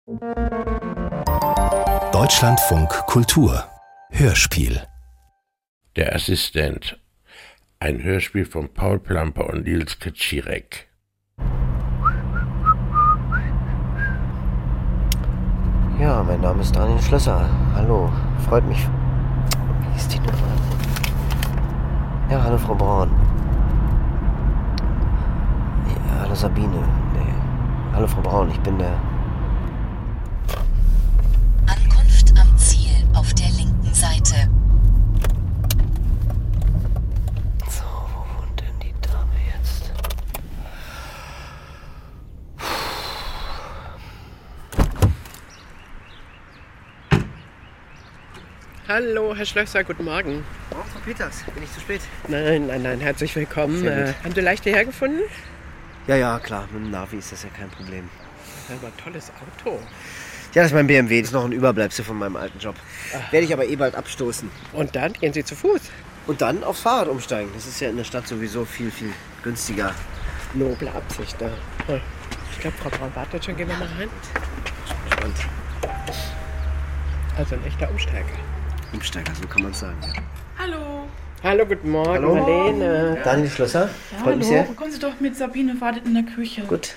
Deutschlandfunk Kultur Hörspiel. Der Assistent. Ein Hörspiel von Paul Plamper und Nils Kaczirek. Ja, mein Name ist Daniel Schlösser. Hallo, freut mich. Wie ist die Nummer? Ja, hallo Frau Braun. Ja, hallo Sabine. Nee. Hallo Frau Braun, ich bin der... Ankunft am Ziel auf der linken Seite. So, wo wohnt denn die Dame jetzt? Hallo, Herr Schlösser, guten Morgen. Morgen, Frau Peters. Bin ich zu spät? Nein, herzlich willkommen. Sehr gut. Haben Sie leicht hierher gefunden? Ja, klar. Mit dem Navi ist das ja kein Problem. Das ist aber ein tolles Auto. Ja, das ist mein BMW. Das ist noch ein Überbleibsel von meinem alten Job. Werde ich aber bald abstoßen. Und dann gehen Sie zu Fuß. Und dann aufs Fahrrad umsteigen. Das ist ja in der Stadt sowieso viel, viel günstiger. Noble Absicht, ne? Ich glaube, Frau Braun wartet schon. Gehen wir mal rein. Und Also ein echter Umsteiger. Umsteiger, so kann man es sagen. Ja. Hallo, guten Morgen, Hallo. Marlene. Daniel Schlösser, Ja, freut mich hallo, sehr. kommen Sie doch mit, Sabine wartet in der Küche. Gut.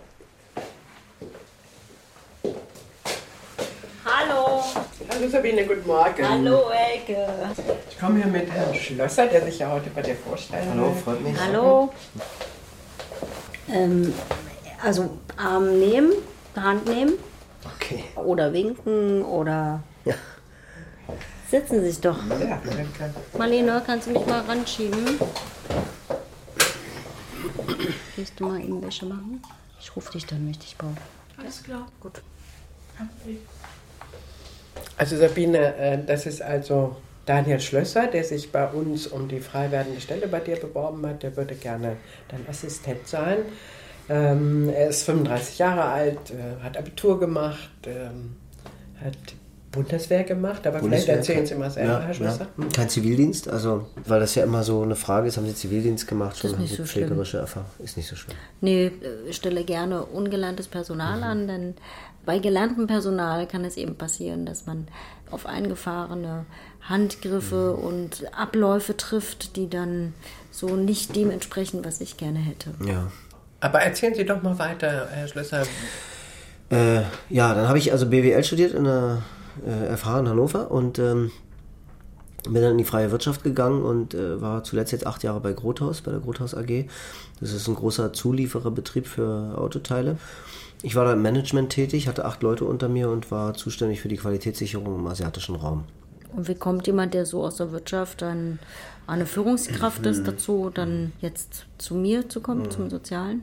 Hallo. Hallo Sabine, guten Morgen. Hallo, Elke. Ich komme hier mit Herrn Schlösser, der sich ja heute bei dir vorstellen Hallo, will. freut mich. Hallo. Also Arm nehmen, Hand nehmen Okay. oder winken oder... Ja. Setzen Sie sich doch. Ja, danke. Marlene, kannst du mich mal ranschieben? Willst du mal eben Wäsche machen? Ich rufe dich dann, wenn ich dich brauche. Alles klar. Gut. Also Sabine, das ist also Daniel Schlösser, der sich bei uns um die frei werdende Stelle bei dir beworben hat. Der würde gerne dein Assistent sein. Er ist 35 Jahre alt, hat Abitur gemacht, hat Bundeswehr gemacht, aber vielleicht erzählen Sie mal selber, Herr Schlösser. Ja. Kein Zivildienst, also weil das ja immer so eine Frage ist, haben Sie Zivildienst gemacht? Schon Das ist nicht haben Sie so schlimm. pflegerische Erfahrung? Ist nicht so schlimm. Nee, ich stelle gerne ungelerntes Personal an, denn bei gelerntem Personal kann es eben passieren, dass man auf eingefahrene Handgriffe und Abläufe trifft, die dann so nicht dem entsprechen, was ich gerne hätte. Ja. Aber erzählen Sie doch mal weiter, Herr Schlösser. Ja, dann habe ich also BWL studiert in der FH in Hannover und bin dann in die freie Wirtschaft gegangen und war zuletzt jetzt 8 Jahre bei Grothaus, bei der Grothaus AG. Das ist ein großer Zuliefererbetrieb für Autoteile. Ich war da im Management tätig, hatte 8 Leute unter mir und war zuständig für die Qualitätssicherung im asiatischen Raum. Und wie kommt jemand, der so aus der Wirtschaft dann eine Führungskraft ist, dazu, dann jetzt zu mir zu kommen, zum Sozialen?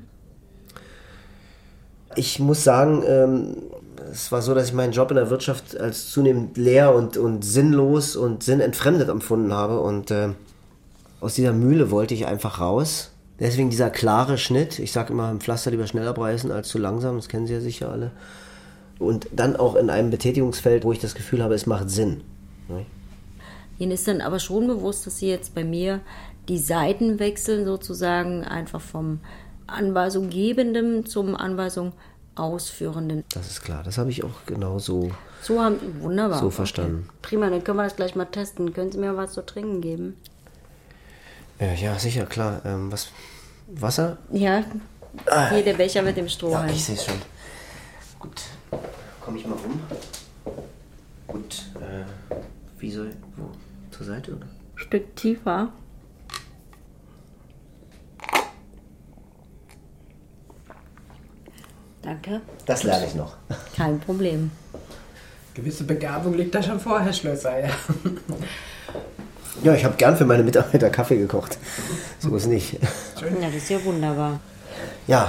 Ich muss sagen, es war so, dass ich meinen Job in der Wirtschaft als zunehmend leer und sinnlos und sinnentfremdet empfunden habe. Und aus dieser Mühle wollte ich einfach raus. Deswegen dieser klare Schnitt. Ich sage immer, im Pflaster lieber schnell abreißen als zu langsam. Das kennen Sie ja sicher alle. Und dann auch in einem Betätigungsfeld, wo ich das Gefühl habe, es macht Sinn. Ne? Ihnen ist dann aber schon bewusst, dass Sie jetzt bei mir die Seiten wechseln, sozusagen einfach vom Anweisung Gebenden zum Anweisung Ausführenden. Das ist klar. Das habe ich auch genau so Wunderbar. so verstanden. Okay. Prima, dann können wir das gleich mal testen. Können Sie mir was zu trinken geben? Ja, sicher, klar. Wasser? Ja, hier der Becher mit dem Strohhalm. Ja, ich sehe es schon. Gut, komme ich mal rum. Gut, wie soll... Wo? Zur Seite, oder? Stück tiefer. Danke. Das lerne ich noch. Kein Problem. Gewisse Begabung liegt da schon vor, Herr Schlösser, ja. Ja, ich habe gern für meine Mitarbeiter Kaffee gekocht. So ist nicht. Ja, das ist ja wunderbar. Ja,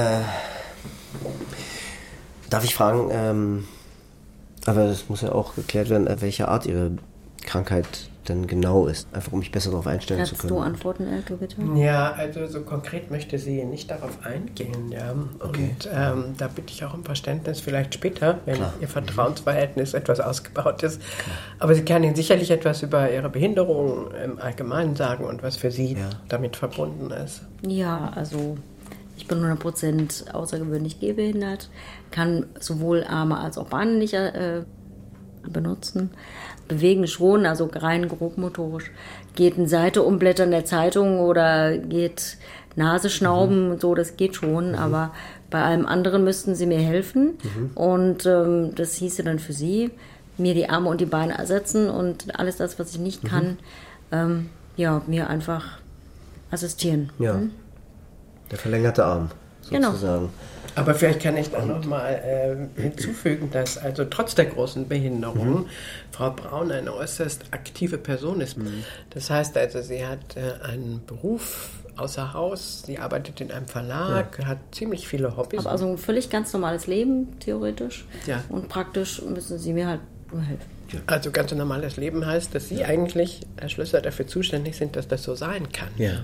darf ich fragen, aber das muss ja auch geklärt werden, welche Art Ihre Krankheit denn genau ist. Einfach um mich besser darauf einstellen zu Kannst können. du antworten, Elke, bitte? Ja, also so konkret möchte sie nicht darauf eingehen. Ja. Okay. Und da bitte ich auch um Verständnis, vielleicht später, wenn Klar. Ihr Vertrauensverhältnis etwas ausgebaut ist. Aber sie kann Ihnen sicherlich etwas über Ihre Behinderung im Allgemeinen sagen und was für Sie damit verbunden ist. Ja, also Ich bin 100% außergewöhnlich gehbehindert, kann sowohl Arme als auch Beine nicht benutzen. Bewegen schon, also rein grobmotorisch. Geht eine Seite umblättern der Zeitung oder geht Nase schnauben und so, das geht schon. Aber bei allem anderen müssten sie mir helfen. Und das hieße dann für sie, mir die Arme und die Beine ersetzen und alles das, was ich nicht kann, mir einfach assistieren. Ja, der verlängerte Arm sozusagen. Genau. Aber vielleicht kann ich da noch mal hinzufügen, dass also trotz der großen Behinderung Frau Braun eine äußerst aktive Person ist. Das heißt also, sie hat einen Beruf außer Haus, sie arbeitet in einem Verlag, hat ziemlich viele Hobbys. Aber also ein völlig ganz normales Leben, theoretisch. Ja. Und praktisch müssen sie mir halt nur helfen. Also ganz normales Leben heißt, dass Sie eigentlich, Herr Schlösser, dafür zuständig sind, dass das so sein kann. Ja.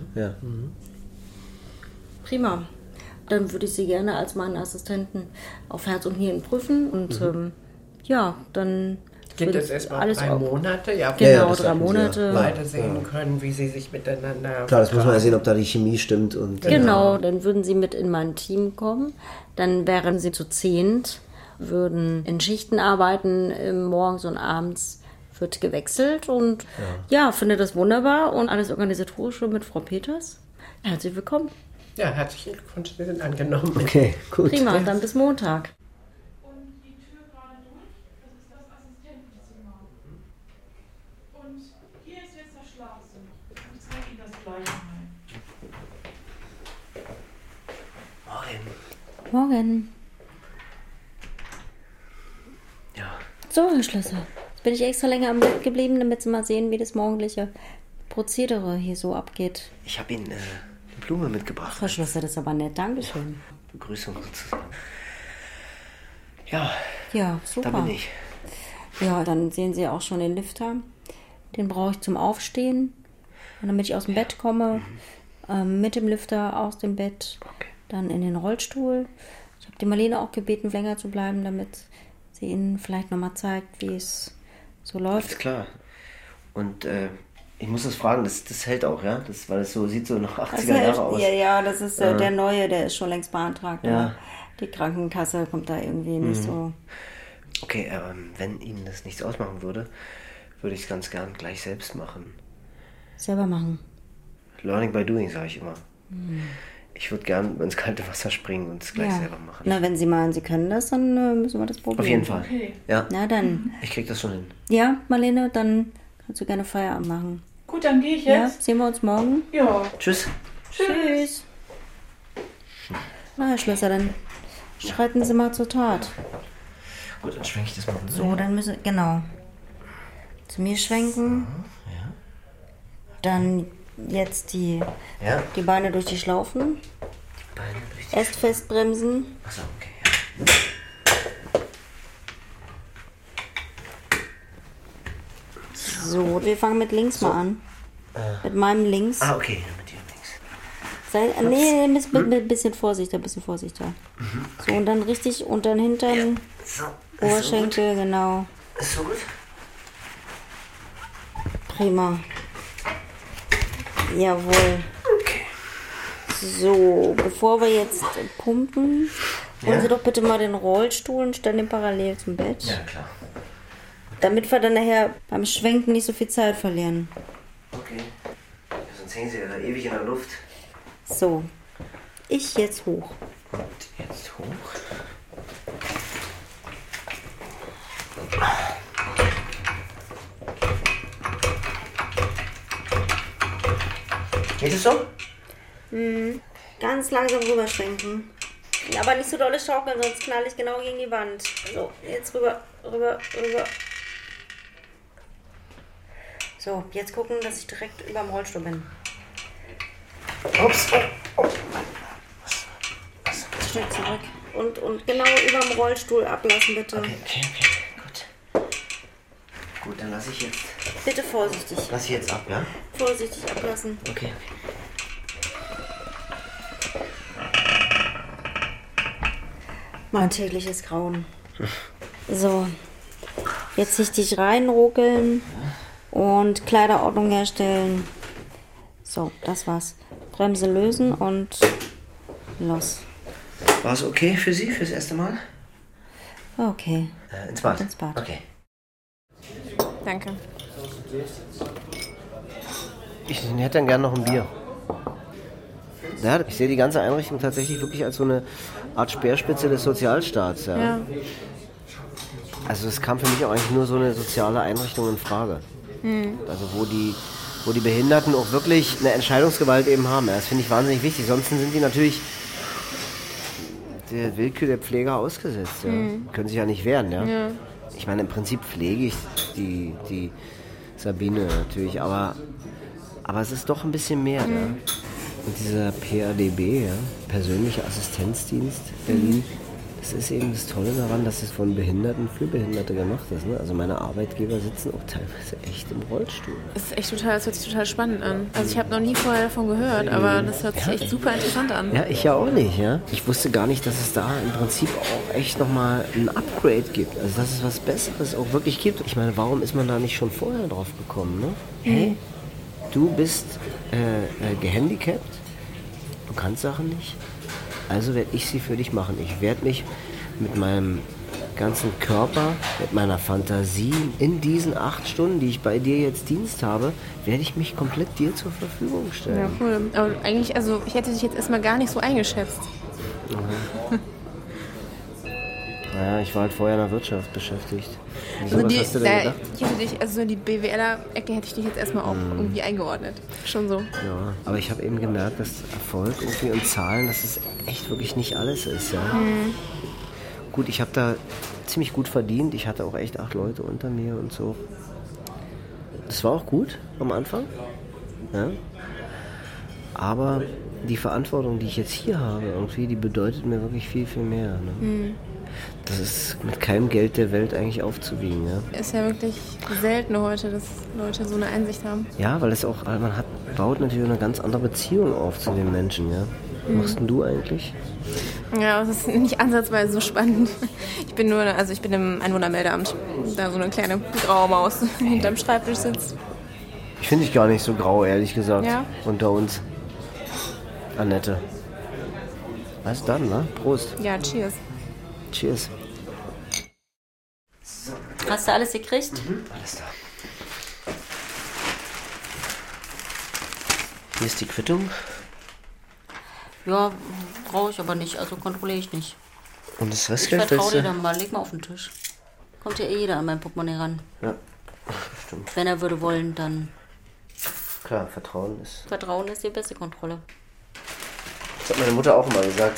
Prima. Dann würde ich Sie gerne als meinen Assistenten auf Herz und Nieren prüfen. Und dann Geht wird das erstmal alles 3 auf- Monate? Ja, Genau, Ja, das 3 sagten Sie, Monate. beide sehen können, wie sie sich miteinander... Klar, das muss man ja sehen, ob da die Chemie stimmt. Und, Genau, dann würden Sie mit in mein Team kommen. Dann wären Sie zu 10, würden in Schichten arbeiten, morgens und abends wird gewechselt. Und finde das wunderbar. Und alles Organisatorische mit Frau Peters. Herzlich willkommen. Ja, herzlichen Glückwunsch, Sie sind angenommen. Okay, gut. Prima, dann bis Montag. Und die Tür gerade durch, das ist das Assistentenzimmer. Und hier ist jetzt das Schlafzimmer. Ich zeige Ihnen das gleich mal. Morgen. Ja. So, Herr Schlösser. Jetzt bin ich extra länger am Bett geblieben, damit Sie mal sehen, wie das morgendliche Prozedere hier so abgeht. Ich habe Ihnen eine Blume mitgebracht. Frau Schlösser, das ist aber nett. Dankeschön. Begrüßung sozusagen. Ja, Ja, super. da bin ich. Ja, dann sehen Sie auch schon den Lifter. Den brauche ich zum Aufstehen, damit ich aus dem Bett komme. Mit dem Lifter aus dem Bett, dann in den Rollstuhl. Ich habe die Marlene auch gebeten, länger zu bleiben, damit sie Ihnen vielleicht nochmal zeigt, wie es so läuft. Alles klar. Und ich muss das fragen, das hält auch, ja? Weil es so sieht so nach 80er Jahre aus. Ja, das ist der neue, der ist schon längst beantragt. Ja. Aber die Krankenkasse kommt da irgendwie nicht so. Okay, wenn Ihnen das nichts ausmachen würde, würde ich es ganz gern gleich selbst machen. Selber machen. Learning by doing, sage ich immer. Ich würde gern ins kalte Wasser springen und es gleich selber machen. Na, wenn Sie meinen, Sie können das, dann müssen wir das probieren. Auf jeden Fall. Okay. Ja, Na dann. ich krieg das schon hin. Ja, Marlene, dann kannst du gerne Feierabend machen. Gut, dann gehe ich Ja, jetzt. sehen wir uns morgen. Ja. Tschüss. Tschüss. Na, Herr Schlösser, dann schreiten Sie mal zur Tat. Gut, dann schwenke ich das mal um. So, dann müssen, genau. Zu mir schwenken. Dann jetzt die Beine durch die Schlaufen. Beine durch Erst festbremsen. Achso, okay. So, wir fangen mit links mal an. Mit meinem links. Ah, okay, mit dir links. Nee, ein bisschen Vorsicht, ein bisschen vorsichtiger. So, und dann richtig unter den Hintern, So, Oberschenkel, genau. ist so gut? Prima. Jawohl. Okay. So, bevor wir jetzt pumpen, holen Sie doch bitte mal den Rollstuhl und stellen den parallel zum Bett. Ja, klar. Damit wir dann nachher beim Schwenken nicht so viel Zeit verlieren. Okay. Ja, sonst hängen sie ja da ewig in der Luft. So, ich jetzt hoch. Und jetzt hoch. Geht es so? Ganz langsam rüberschwenken. Aber nicht so dolle schaukeln, sonst knall ich genau gegen die Wand. So, jetzt rüber. So, jetzt gucken, dass ich direkt über dem Rollstuhl bin. Ups. Oh. Schnell zurück. Und genau über dem Rollstuhl ablassen, bitte. Okay. Gut. Gut, dann lasse ich jetzt. Bitte vorsichtig. Lass ich jetzt ab, ja? Vorsichtig ablassen. Okay. Mein tägliches Grauen. So, jetzt richtig reinruckeln und Kleiderordnung herstellen. So, das war's. Bremse lösen und los. War es okay für Sie, fürs erste Mal? Okay. Ins Bad? Ins Bad. Okay. Danke. Ich hätte dann gerne noch ein Bier. Ja, ich sehe die ganze Einrichtung tatsächlich wirklich als so eine Art Speerspitze des Sozialstaats. Ja. Also es kam für mich auch eigentlich nur so eine soziale Einrichtung in Frage. Also wo die Behinderten auch wirklich eine Entscheidungsgewalt eben haben. Ja, das finde ich wahnsinnig wichtig. Sonst sind die natürlich der Willkür der Pfleger ausgesetzt. Ja. Können sich ja nicht wehren. Ja. Ich meine, im Prinzip pflege ich die Sabine natürlich, aber es ist doch ein bisschen mehr. Ja. Und dieser PADB, ja, persönlicher Assistenzdienst Berlin, das ist eben das Tolle daran, dass es von Behinderten für Behinderte gemacht ist. Ne? Also meine Arbeitgeber sitzen auch teilweise echt im Rollstuhl. Das hört sich total spannend an. Also ich habe noch nie vorher davon gehört, aber das hört sich echt super interessant an. Ja, ich ja auch nicht. Ja? Ich wusste gar nicht, dass es da im Prinzip auch echt nochmal ein Upgrade gibt. Also dass es was Besseres auch wirklich gibt. Ich meine, warum ist man da nicht schon vorher drauf gekommen? Ne? Hey, du bist gehandicapt, du kannst Sachen nicht. Also werde ich sie für dich machen. Ich werde mich mit meinem ganzen Körper, mit meiner Fantasie in diesen 8 Stunden, die ich bei dir jetzt Dienst habe, werde ich mich komplett dir zur Verfügung stellen. Ja, cool. Aber eigentlich, also ich hätte dich jetzt erstmal gar nicht so eingeschätzt. Naja, ich war halt vorher in der Wirtschaft beschäftigt. Also was hast du denn gedacht? Ich hätte dich, also die BWLer-Ecke hätte ich dich jetzt erstmal auch irgendwie eingeordnet. Schon so. Ja, aber ich habe eben gemerkt, dass Erfolg irgendwie und Zahlen, dass es echt wirklich nicht alles ist. Ja. Gut, ich habe da ziemlich gut verdient. Ich hatte auch echt 8 Leute unter mir und so. Das war auch gut am Anfang. Ja. Aber die Verantwortung, die ich jetzt hier habe, irgendwie, die bedeutet mir wirklich viel, viel mehr. Ne? Das ist mit keinem Geld der Welt eigentlich aufzuwiegen. Ja? Ist ja wirklich selten heute, dass Leute so eine Einsicht haben. Ja, weil es auch, baut natürlich eine ganz andere Beziehung auf zu den Menschen. Ja? Was machst denn du eigentlich? Ja, das ist nicht ansatzweise so spannend. Ich bin im Einwohnermeldeamt. Da so eine kleine graue Maus hinterm Schreibtisch sitzt. Ich finde dich gar nicht so grau, ehrlich gesagt. Ja? Unter uns. Annette. Was dann, ne? Prost. Ja, cheers. Cheers. Hast du alles gekriegt? Alles da. Hier ist die Quittung. Ja, brauche ich aber nicht, also kontrolliere ich nicht. Und das Ich Restgeld? vertraue dir dann mal, leg mal auf den Tisch. Kommt ja jeder an mein Portemonnaie ran. Ja, stimmt. Wenn er würde wollen, dann... Klar, Vertrauen ist die beste Kontrolle. Das hat meine Mutter auch immer gesagt.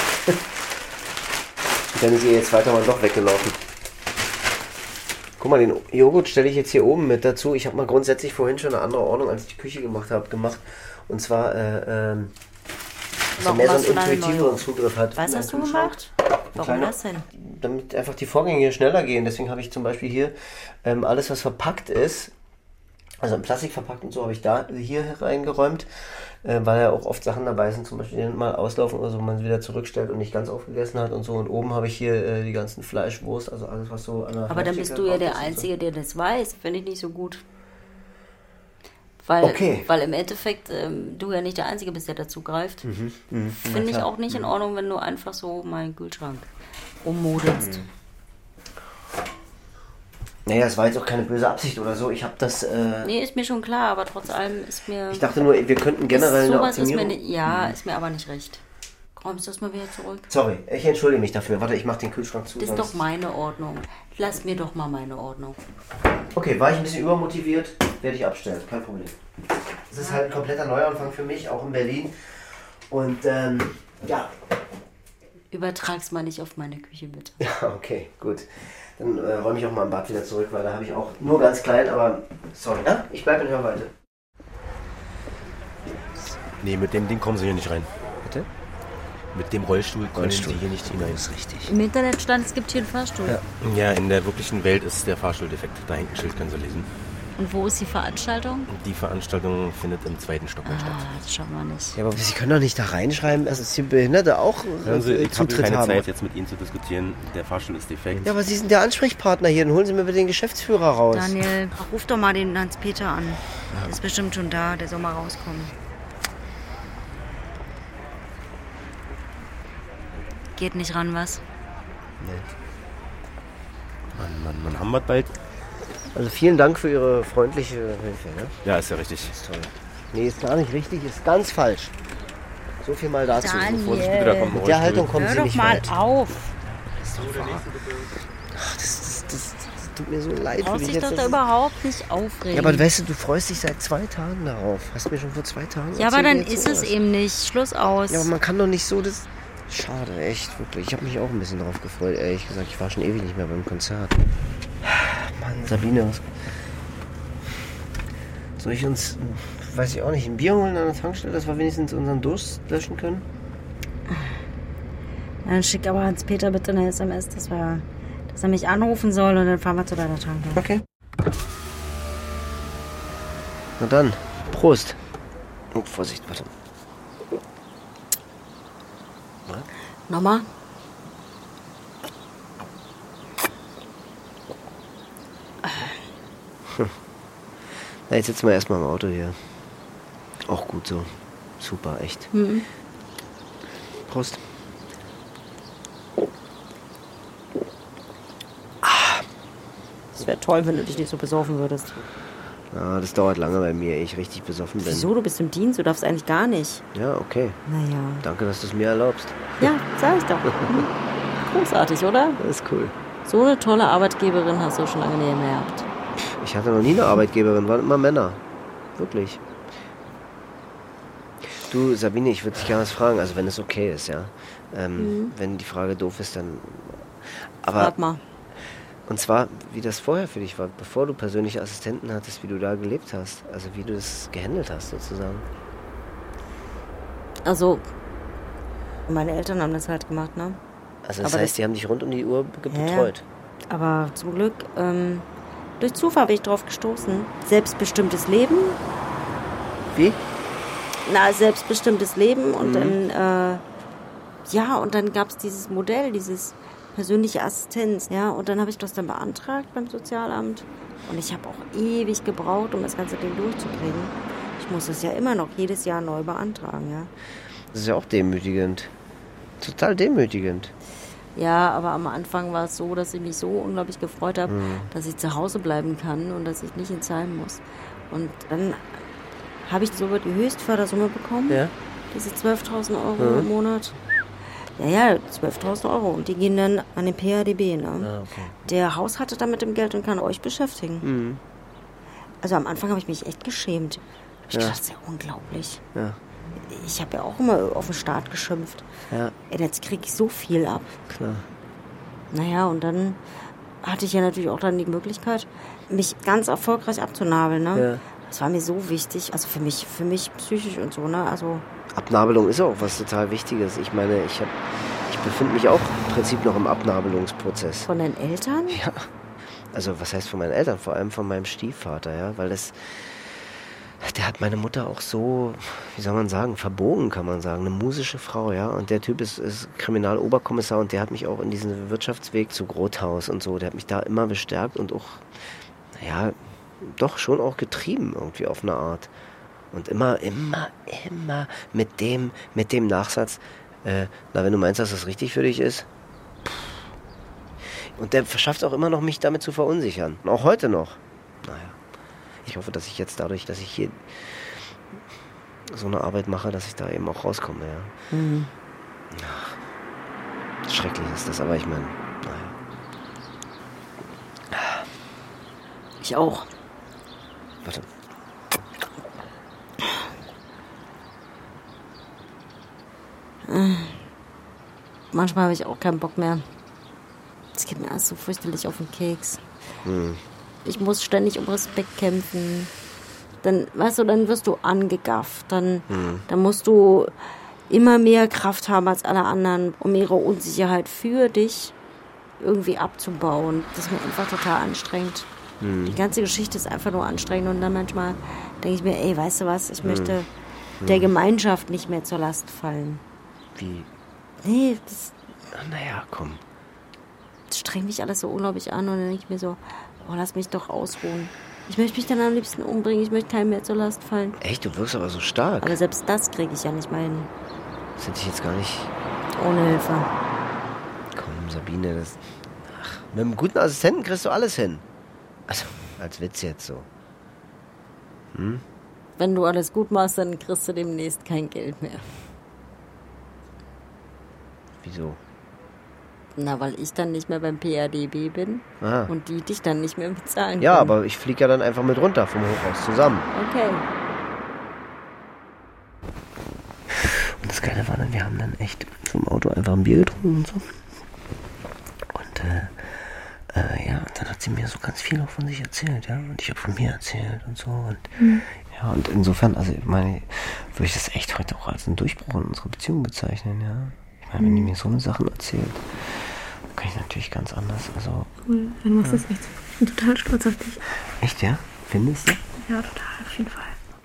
Und dann ist ihr jetzt weiter mal doch weggelaufen. Guck mal, den Joghurt stelle ich jetzt hier oben mit dazu. Ich habe mal grundsätzlich vorhin schon eine andere Ordnung, als ich die Küche gemacht. Und zwar, dass er mehr so einen intuitiveren Zugriff hat. Was hast du gemacht? Warum das denn? Damit einfach die Vorgänge hier schneller gehen. Deswegen habe ich zum Beispiel hier alles, was verpackt ist, also in Plastik verpackt und so, habe ich da hier reingeräumt, weil ja auch oft Sachen dabei sind, zum Beispiel mal auslaufen oder so, man es wieder zurückstellt und nicht ganz aufgegessen hat und so. Und oben habe ich hier die ganzen Fleischwurst, also alles, was so an der Aber dann bist du ja der Einzige, der das weiß. Finde ich nicht so gut. Weil im Endeffekt du ja nicht der Einzige bist, der dazu greift. Finde ich auch nicht in Ordnung, wenn du einfach so meinen Kühlschrank ummodelst. Naja, es war jetzt auch keine böse Absicht oder so. Ich habe das... Nee, ist mir schon klar, aber trotz allem ist mir... Ich dachte nur, wir könnten generell eine Optimierung... Ist mir aber nicht recht. Räumst du das mal wieder zurück? Sorry, ich entschuldige mich dafür. Warte, ich mache den Kühlschrank zu. Das ist doch meine Ordnung. Lass mir doch mal meine Ordnung. Okay, war ich ein bisschen übermotiviert, werde ich abstellen. Kein Problem. Das ist halt ein kompletter Neuanfang für mich, auch in Berlin. Und ja. Übertrag's mal nicht auf meine Küche, bitte. Ja, okay, gut. Dann räume ich auch mal im Bad wieder zurück, weil da habe ich auch nur ganz klein, aber sorry, ne? Ich bleibe in Hörweite. Nee, mit dem Ding kommen Sie hier nicht rein. Bitte? Mit dem Rollstuhl können Sie hier nicht hinein. Das ist richtig. Im Internet stand, es gibt hier einen Fahrstuhl. Ja, in der wirklichen Welt ist der Fahrstuhl defekt. Da hängt ein Schild, können Sie lesen. Und wo ist die Veranstaltung? Die Veranstaltung findet im 2. Stock statt. Das schaffen wir nicht. Ja, aber Sie können doch nicht da reinschreiben, dass die Behinderte auch Hören Sie, ich habe keine haben. Zeit, jetzt mit Ihnen zu diskutieren. Der Fahrstuhl ist defekt. Ja, aber Sie sind der Ansprechpartner hier. Dann holen Sie mir bitte den Geschäftsführer raus. Daniel, ruf doch mal den Hans-Peter an. Der ist bestimmt schon da, der soll mal rauskommen. Geht nicht ran, was? Man haben wir bald. Also vielen Dank für Ihre freundliche Hilfe. Ne? Ja, ist ja richtig. Das ist toll. Nee, ist gar nicht richtig, ist ganz falsch. So viel mal dazu. Daniel. Vorsicht, bitte, da kommt ein Mit der Rollstuhl. Haltung kommen Hör Sie doch nicht mal weit. auf. Das tut mir so leid für Brauchst dich dich jetzt. doch dass da es- überhaupt nicht aufregen. Ja, aber weißt du freust dich seit 2 Tagen darauf. Hast du mir schon vor 2 Tagen Ja, aber erzählt, dann jetzt ist sowas? es eben nicht. Schluss aus. Ja, aber man kann doch nicht so das... Schade, echt, wirklich. Ich habe mich auch ein bisschen drauf gefreut, ehrlich gesagt. Ich war schon ewig nicht mehr beim Konzert. Mann, Sabine, was... Soll ich uns, weiß ich auch nicht, ein Bier holen an der Tankstelle, dass wir wenigstens unseren Durst löschen können? Dann schick aber Hans-Peter bitte eine SMS, dass er mich anrufen soll und dann fahren wir zu deiner Tanke. Okay. Na dann, Prost. Oh, Vorsicht, warte. Nochmal? Na, jetzt sitzen wir erstmal im Auto hier. Auch gut so. Super, echt. Prost. Es wäre toll, wenn du dich nicht so besoffen würdest. Ja, das dauert lange bei mir, ehe ich richtig besoffen bin. Wieso? Du bist im Dienst, du darfst eigentlich gar nicht. Ja, okay. Naja. Danke, dass du es mir erlaubst. Ja, sag ich doch. Großartig, oder? Das ist cool. So eine tolle Arbeitgeberin hast du schon lange nicht mehr gehabt. Ich hatte noch nie eine Arbeitgeberin, waren immer Männer. Wirklich. Du, Sabine, ich würde dich gerne was fragen, also wenn es okay ist, ja. Wenn die Frage doof ist, dann... Aber, Frag mal. und zwar, wie das vorher für dich war, bevor du persönliche Assistenten hattest, wie du da gelebt hast. Also wie du das gehandelt hast, sozusagen. Also, meine Eltern haben das halt gemacht, ne? Also das Aber heißt, die haben dich rund um die Uhr betreut. Aber zum Glück, durch Zufall bin ich drauf gestoßen. Selbstbestimmtes Leben. Wie? Na, selbstbestimmtes Leben und dann, und dann gab es dieses Modell, dieses persönliche Assistenz, ja, und dann habe ich das dann beantragt beim Sozialamt und ich habe auch ewig gebraucht, um das ganze Ding durchzukriegen. Ich muss das ja immer noch jedes Jahr neu beantragen, ja. Das ist ja auch demütigend. Total demütigend. Ja, aber am Anfang war es so, dass ich mich so unglaublich gefreut habe, dass ich zu Hause bleiben kann und dass ich nicht ins Heim muss. Und dann habe ich so die Höchstfördersumme bekommen, Ja. diese 12.000 Euro im Monat. Ja, 12.000 Euro und die gehen dann an den PADB. Ne? Ah, okay. Der Haus hatte damit dem Geld und kann euch beschäftigen. Also am Anfang habe ich mich echt geschämt. Ich dachte, das ist ja unglaublich. Ja. Ich habe ja auch immer auf den Staat geschimpft. Ja, Ey, jetzt kriege ich so viel ab. klar. Naja, und dann hatte ich ja natürlich auch dann die Möglichkeit, mich ganz erfolgreich abzunabeln. Ne? Ja. Das war mir so wichtig, also für mich psychisch und so. Ne? Also Abnabelung ist auch was total Wichtiges. Ich meine, ich befinde mich auch im Prinzip noch im Abnabelungsprozess. von den Eltern? Ja. Also was heißt von meinen Eltern? Vor allem von meinem Stiefvater, ja, weil der hat meine Mutter auch so, wie soll man sagen, verbogen, kann man sagen. Eine musische Frau, ja. Und der Typ ist Kriminaloberkommissar und der hat mich auch in diesen Wirtschaftsweg zu Grothaus und so, der hat mich da immer bestärkt und auch, naja, doch schon auch getrieben irgendwie auf eine Art. Und immer mit dem Nachsatz, na, wenn du meinst, dass das richtig für dich ist. Und der verschafft auch immer noch, mich damit zu verunsichern. Und auch heute noch. Naja. Ich hoffe, dass ich jetzt dadurch, dass ich hier so eine Arbeit mache, dass ich da eben auch rauskomme, ja. Ach, schrecklich ist das, aber ich meine, naja. Ich auch. Warte. Manchmal habe ich auch keinen Bock mehr. Es geht mir alles so fürchterlich auf den Keks. Ich muss ständig um Respekt kämpfen. Dann, weißt du, dann wirst du angegafft. Dann musst du immer mehr Kraft haben als alle anderen, um ihre Unsicherheit für dich irgendwie abzubauen. Das ist mir einfach total anstrengend. Die ganze Geschichte ist einfach nur anstrengend. Und dann manchmal denke ich mir, ey, weißt du was, ich möchte der Gemeinschaft nicht mehr zur Last fallen. Wie? Nee, das Naja, komm. strengt mich alles so unglaublich an. Und dann denke ich mir so, oh, lass mich doch ausruhen. Ich möchte mich dann am liebsten umbringen. Ich möchte keinem mehr zur Last fallen. Echt, du wirkst aber so stark. Aber selbst das kriege ich ja nicht mal hin. Das hätte ich jetzt gar nicht... Ohne Hilfe. Sabine, mit einem guten Assistenten kriegst du alles hin. Also, als Witz jetzt so. Wenn du alles gut machst, dann kriegst du demnächst kein Geld mehr. Wieso? Na, weil ich dann nicht mehr beim PADB bin und die dich dann nicht mehr bezahlen Ja, können. aber ich fliege ja dann einfach mit runter vom Hochhaus zusammen. Okay. Und das Geile war dann, wir haben dann echt vom Auto einfach ein Bier getrunken und so. Und ja, dann hat sie mir so ganz viel auch von sich erzählt, ja. Und ich habe von mir erzählt und so. Und ja, und insofern, also ich meine, würde ich das echt heute auch als einen Durchbruch in unserer Beziehung bezeichnen, ja. Ich meine, wenn die mir so eine Sachen erzählt, dann kann ich natürlich ganz anders, also... Cool, dann machst du es echt. Ich bin total stolz auf dich. Echt, ja? Findest du? Ja, total, auf jeden Fall.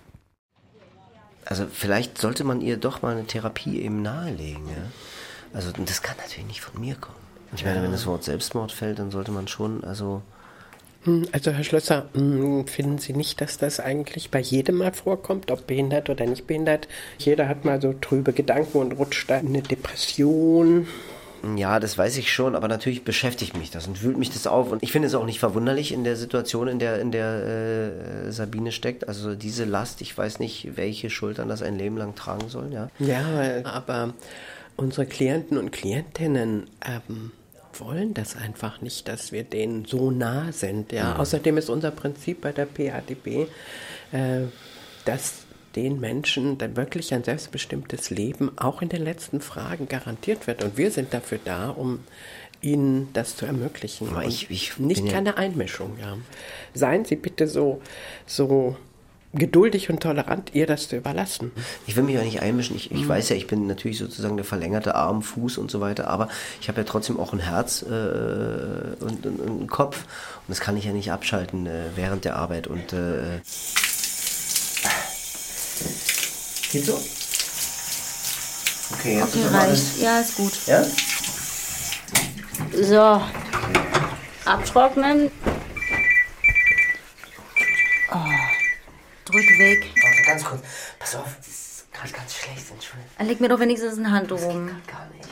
Also vielleicht sollte man ihr doch mal eine Therapie eben nahelegen, ja. Also und das kann natürlich nicht von mir kommen. Und ich meine, wenn das Wort Selbstmord fällt, dann sollte man schon, also... Also Herr Schlösser, finden Sie nicht, dass das eigentlich bei jedem mal vorkommt, ob behindert oder nicht behindert? Jeder hat mal so trübe Gedanken und rutscht da in eine Depression. Ja, das weiß ich schon, aber natürlich beschäftigt mich das und wühlt mich das auf. Und ich finde es auch nicht verwunderlich in der Situation, in der Sabine steckt. Also diese Last, ich weiß nicht, welche Schultern das ein Leben lang tragen sollen, ja. Ja, aber unsere Klienten und Klientinnen wollen das einfach nicht, dass wir denen so nah sind. Ja? Außerdem ist unser Prinzip bei der PADB, dass den Menschen dann wirklich ein selbstbestimmtes Leben auch in den letzten Fragen garantiert wird. Und wir sind dafür da, um ihnen das zu ermöglichen. Aber ich nicht keine Einmischung. Ja. Seien Sie bitte so geduldig und tolerant, ihr das zu überlassen. Ich will mich auch nicht einmischen. Ich weiß ja, ich bin natürlich sozusagen der verlängerte Arm, Fuß und so weiter, aber ich habe ja trotzdem auch ein Herz und einen Kopf und das kann ich ja nicht abschalten während der Arbeit. Und geht so? Okay, Okay, reicht. Ja, ist gut. Ja? So. Abtrocknen. Oh. Drück weg. Warte, ganz kurz. Pass auf, das ist gerade ganz schlecht, Entschuldigung. Leg mir doch wenigstens ein Handtuch um. Gar nicht.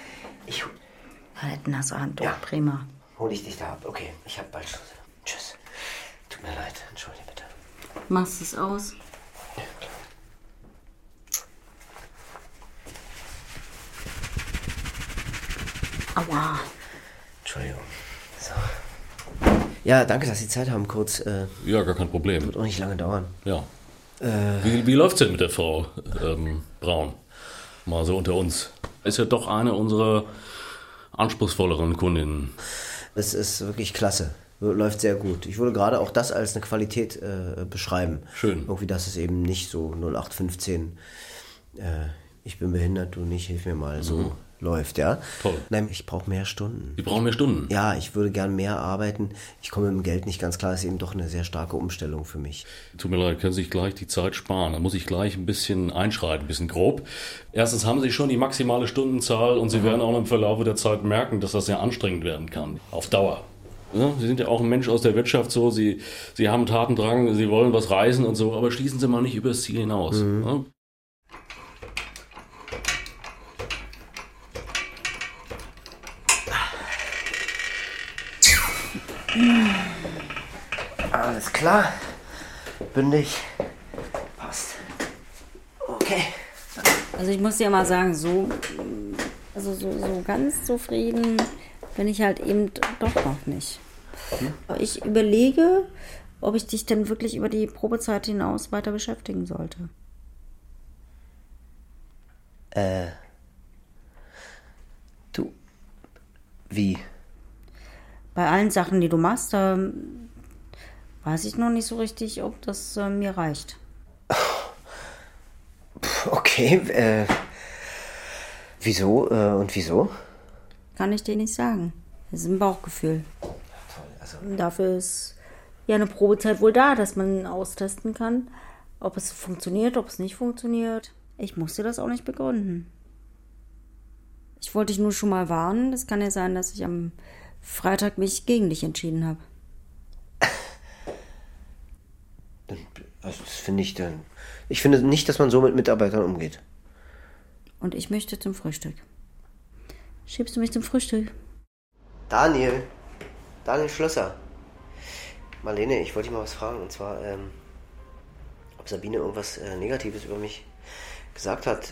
Ein nasses Handtuch, Ja. prima. Hol ich dich da ab. Okay, ich hab bald Schluss. Tschüss. Tut mir leid, entschuldige bitte. Machst es aus? Ja, klar. Aua. Entschuldigung. So. Ja, danke, dass Sie Zeit haben, kurz. Ja, gar kein Problem. Wird auch nicht lange dauern. Ja. Wie läuft's denn mit der Frau Braun? Mal so unter uns. Ist ja doch eine unserer anspruchsvolleren Kundinnen. Es ist wirklich klasse. Läuft sehr gut. Ich würde gerade auch das als eine Qualität beschreiben. Schön. Irgendwie, dass es eben nicht so 0815, ich bin behindert, du nicht, hilf mir mal, so läuft, ja. Toll. Nein, ich brauche mehr Stunden. Sie brauchen mehr Stunden? Ja, ich würde gern mehr arbeiten. Ich komme mit dem Geld nicht ganz klar. Das ist eben doch eine sehr starke Umstellung für mich. Tut mir leid, können Sie sich gleich die Zeit sparen. Da muss ich gleich ein bisschen einschreiten, ein bisschen grob. Erstens haben Sie schon die maximale Stundenzahl und Sie werden auch im Verlauf der Zeit merken, dass das sehr anstrengend werden kann. Auf Dauer. Ja, Sie sind ja auch ein Mensch aus der Wirtschaft, so. Sie haben Tatendrang, Sie wollen was reisen und so, aber schließen Sie mal nicht übers Ziel hinaus. Ja? Alles klar. Bündig. Passt. Okay. Also ich muss dir mal sagen, so ganz zufrieden bin ich halt eben doch noch nicht. Ich überlege, ob ich dich denn wirklich über die Probezeit hinaus weiter beschäftigen sollte. Du. Wie? Bei allen Sachen, die du machst, da weiß ich noch nicht so richtig, ob das mir reicht. Okay, wieso und wieso? Kann ich dir nicht sagen. Das ist ein Bauchgefühl. Ja, toll, also. Dafür ist ja eine Probezeit wohl da, dass man austesten kann, ob es funktioniert, ob es nicht funktioniert. Ich muss dir das auch nicht begründen. Ich wollte dich nur schon mal warnen. Es kann ja sein, dass ich am Freitag mich gegen dich entschieden habe. Also das finde ich dann. Ich finde nicht, dass man so mit Mitarbeitern umgeht. Und ich möchte zum Frühstück. Schiebst du mich zum Frühstück? Daniel Schlösser. Marlene, ich wollte dich mal was fragen. Und zwar, ob Sabine irgendwas Negatives über mich gesagt hat.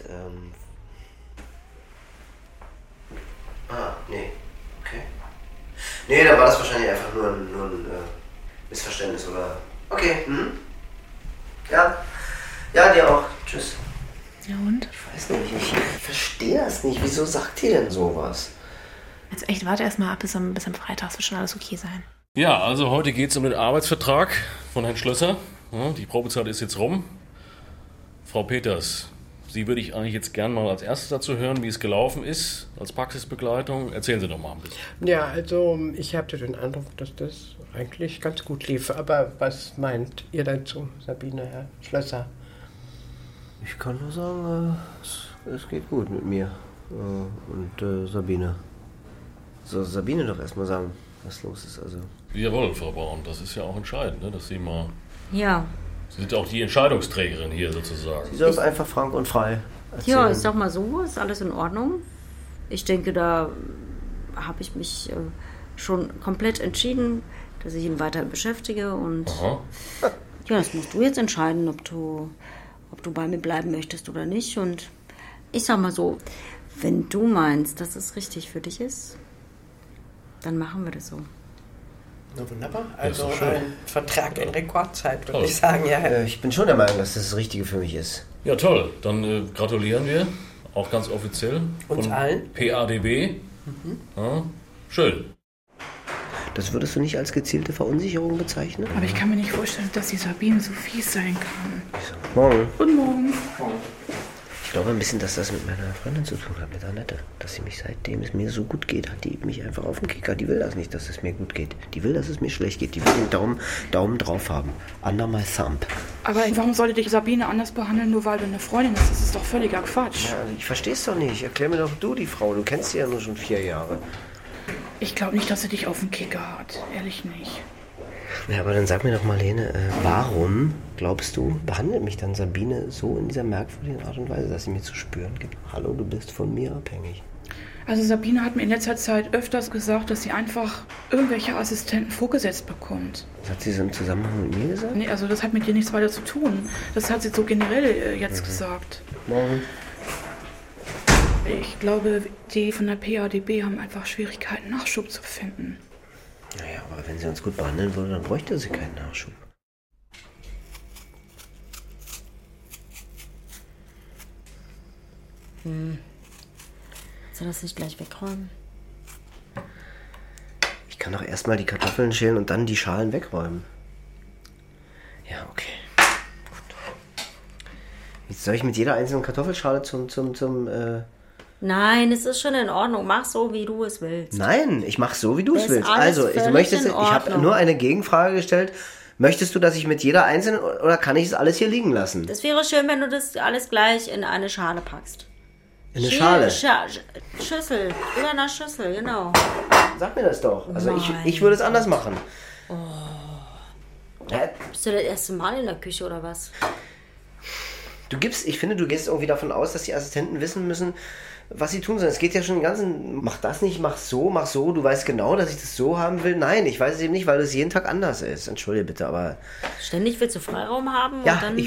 Nee. Okay. Nee, dann war das wahrscheinlich einfach nur ein Missverständnis, oder? Okay, Ja, dir auch. Tschüss. Ja und? Ich weiß nicht, ich verstehe das nicht. Wieso sagt ihr denn sowas? Jetzt echt, warte erst mal ab, bis am Freitag wird schon alles okay sein. Ja, also heute geht es um den Arbeitsvertrag von Herrn Schlösser. Ja, die Probezeit ist jetzt rum. Frau Peters, Sie würde ich eigentlich jetzt gern mal als erstes dazu hören, wie es gelaufen ist, als Praxisbegleitung. Erzählen Sie doch mal ein bisschen. Ja, also ich hatte den Eindruck, dass das eigentlich ganz gut lief. Aber was meint ihr dazu, Sabine, Herr Schlösser? Ich kann nur sagen, es geht gut mit mir und Sabine. So, Sabine doch erstmal sagen, was los ist. Also. Jawohl, Frau Braun, das ist ja auch entscheidend, ne, dass Sie mal... Ja. Sie sind auch die Entscheidungsträgerin hier sozusagen. Sie soll es einfach frank und frei erzählen. Ja, ich sag mal so, ist alles in Ordnung. Ich denke, da habe ich mich schon komplett entschieden, dass ich ihn weiter beschäftige. Und ja, das musst du jetzt entscheiden, ob du bei mir bleiben möchtest oder nicht. Und ich sag mal so, wenn du meinst, dass es richtig für dich ist, dann machen wir das so. Na wunderbar. Also ein Vertrag in Rekordzeit, würde ich sagen. Ja. Ich bin schon der Meinung, dass das das Richtige für mich ist. Ja, toll. Dann gratulieren wir, auch ganz offiziell. Uns allen. PADB. Ja, schön. Das würdest du nicht als gezielte Verunsicherung bezeichnen? Aber ich kann mir nicht vorstellen, dass die Sabine so fies sein kann. Morgen. Guten Morgen. Ich glaube ein bisschen, dass das mit meiner Freundin zu tun hat, mit Annette. Dass sie mich, seitdem es mir so gut geht, hat die mich einfach auf den Kicker. Die will das nicht, dass es mir gut geht. Die will, dass es mir schlecht geht. Die will den Daumen drauf haben. Under my thumb. Aber warum sollte dich Sabine anders behandeln, nur weil du eine Freundin hast? Das ist doch völliger Quatsch. Ja, ich verstehe es doch nicht. Erklär mir doch du die Frau. Du kennst sie ja nur schon 4 Jahre. Ich glaube nicht, dass sie dich auf den Kicker hat. Ehrlich nicht. Ja, aber dann sag mir doch, Marlene, warum, glaubst du, behandelt mich dann Sabine so in dieser merkwürdigen Art und Weise, dass sie mir zu spüren gibt? Hallo, du bist von mir abhängig. Also Sabine hat mir in letzter Zeit öfters gesagt, dass sie einfach irgendwelche Assistenten vorgesetzt bekommt. Was hat sie so im Zusammenhang mit mir gesagt? Nee, also das hat mit dir nichts weiter zu tun. Das hat sie so generell jetzt gesagt. Morgen. Ich glaube, die von der PADB haben einfach Schwierigkeiten, Nachschub zu finden. Naja, aber wenn sie uns gut behandeln würde, dann bräuchte sie keinen Nachschub. Soll das nicht gleich wegräumen? Ich kann doch erstmal die Kartoffeln schälen und dann die Schalen wegräumen. Ja, okay. Gut. Jetzt soll ich mit jeder einzelnen Kartoffelschale zum Nein, es ist schon in Ordnung. Mach so, wie du es willst. Nein, ich mach so, wie du es willst. alles Also, völlig in ich habe Ordnung. nur eine Gegenfrage gestellt. Möchtest du, dass ich mit jeder einzelnen, oder kann ich es alles hier liegen lassen? Das wäre schön, wenn du das alles gleich in eine Schale packst. In eine Schale? Schüssel. Oder eine Schüssel, genau. Sag mir das doch. Also Nein. ich würde es anders machen. Bist du das erste Mal in der Küche oder was? Ich finde, du gehst irgendwie davon aus, dass die Assistenten wissen müssen, was sie tun sollen. Es geht ja schon den ganzen, mach das nicht, mach so, du weißt genau, dass ich das so haben will. Nein, ich weiß es eben nicht, weil es jeden Tag anders ist. Entschuldige bitte, aber... Ständig willst du Freiraum haben Ja, und dann...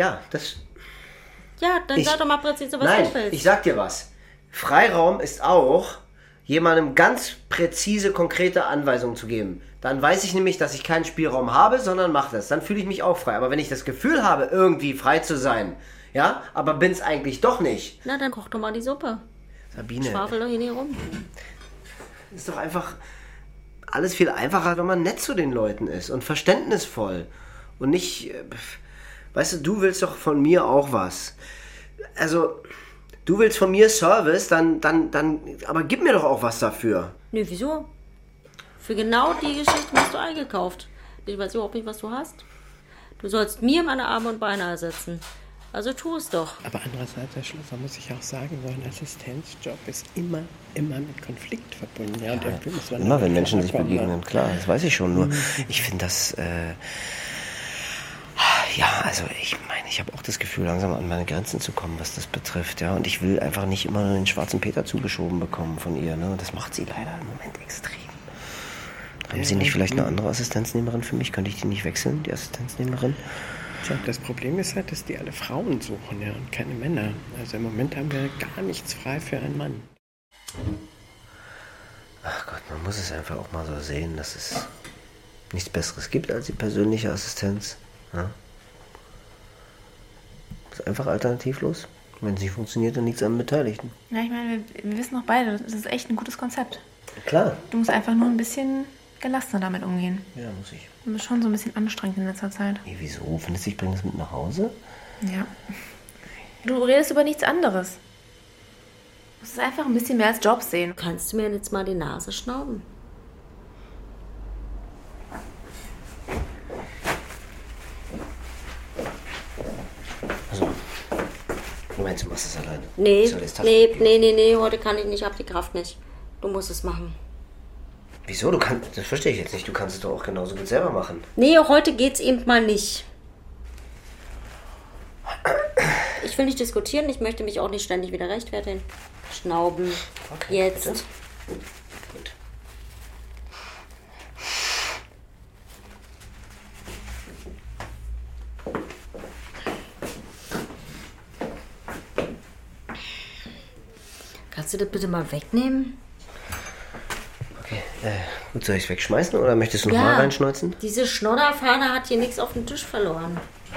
dann sag doch mal präzise, was Nein, du willst. ich sag dir was. Freiraum ist auch, jemandem ganz präzise, konkrete Anweisungen zu geben. Dann weiß ich nämlich, dass ich keinen Spielraum habe, sondern mache das. Dann fühle ich mich auch frei. Aber wenn ich das Gefühl habe, irgendwie frei zu sein, ja, aber bin's eigentlich doch nicht. Na, dann koch doch mal die Suppe. Sabine. Schwafel doch hier nicht rum. Ist doch einfach alles viel einfacher, wenn man nett zu den Leuten ist und verständnisvoll. Und nicht, weißt du willst doch von mir auch was. Also, du willst von mir Service, dann, aber gib mir doch auch was dafür. Nö, wieso? Für genau die Geschichten hast du eingekauft. Ich weiß überhaupt nicht, was du hast. Du sollst mir meine Arme und Beine ersetzen. Also tu es doch. Aber andererseits, Herr Schlösser, muss ich auch sagen, so ein Assistenzjob ist immer mit Konflikt verbunden. Ja, und irgendwie muss man immer, wenn Menschen sich begegnen, klar, das weiß ich schon. Nur, ich finde das, also ich meine, ich habe auch das Gefühl, langsam an meine Grenzen zu kommen, was das betrifft. Ja, und ich will einfach nicht immer nur den schwarzen Peter zugeschoben bekommen von ihr. Ne? Und das macht sie leider im Moment extrem. Haben Sie nicht vielleicht eine andere Assistenznehmerin für mich? Könnte ich die nicht wechseln, die Assistenznehmerin? Tja, das Problem ist halt, dass die alle Frauen suchen, ja, und keine Männer. Also im Moment haben wir gar nichts frei für einen Mann. Ach Gott, man muss es einfach auch mal so sehen, dass es nichts Besseres gibt als die persönliche Assistenz. Ja? Das ist einfach alternativlos. Wenn es nicht funktioniert, dann liegt es an den Beteiligten. Ja, ich meine, wir wissen doch beide, das ist echt ein gutes Konzept. Klar. Du musst einfach nur ein bisschen gelassener damit umgehen. Ja, muss ich. Das ist schon so ein bisschen anstrengend in letzter Zeit. Nee, wieso? Findest du, ich bringe das mit nach Hause? Ja. Du redest über nichts anderes. Du musst es einfach ein bisschen mehr als Job sehen. Kannst du mir jetzt mal die Nase schnauben? Also, du meinst, du machst es alleine? Nee, heute kann ich nicht, hab die Kraft nicht. Du musst es machen. Wieso? Das verstehe ich jetzt nicht. Du kannst es doch auch genauso gut selber machen. Nee, heute geht's eben mal nicht. Ich will nicht diskutieren, ich möchte mich auch nicht ständig wieder rechtfertigen. Schnauben. Okay, jetzt. Bitte? Gut. Kannst du das bitte mal wegnehmen? Okay, gut, soll ich es wegschmeißen oder möchtest du noch mal reinschneuzen? Diese Schnodderfahne hat hier nichts auf dem Tisch verloren.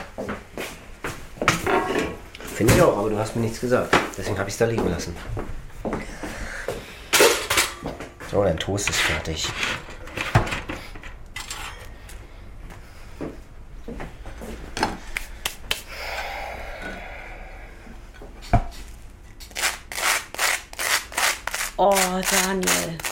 Finde ich auch, aber du hast mir nichts gesagt. Deswegen habe ich es da liegen lassen. So, dein Toast ist fertig. Oh, Daniel.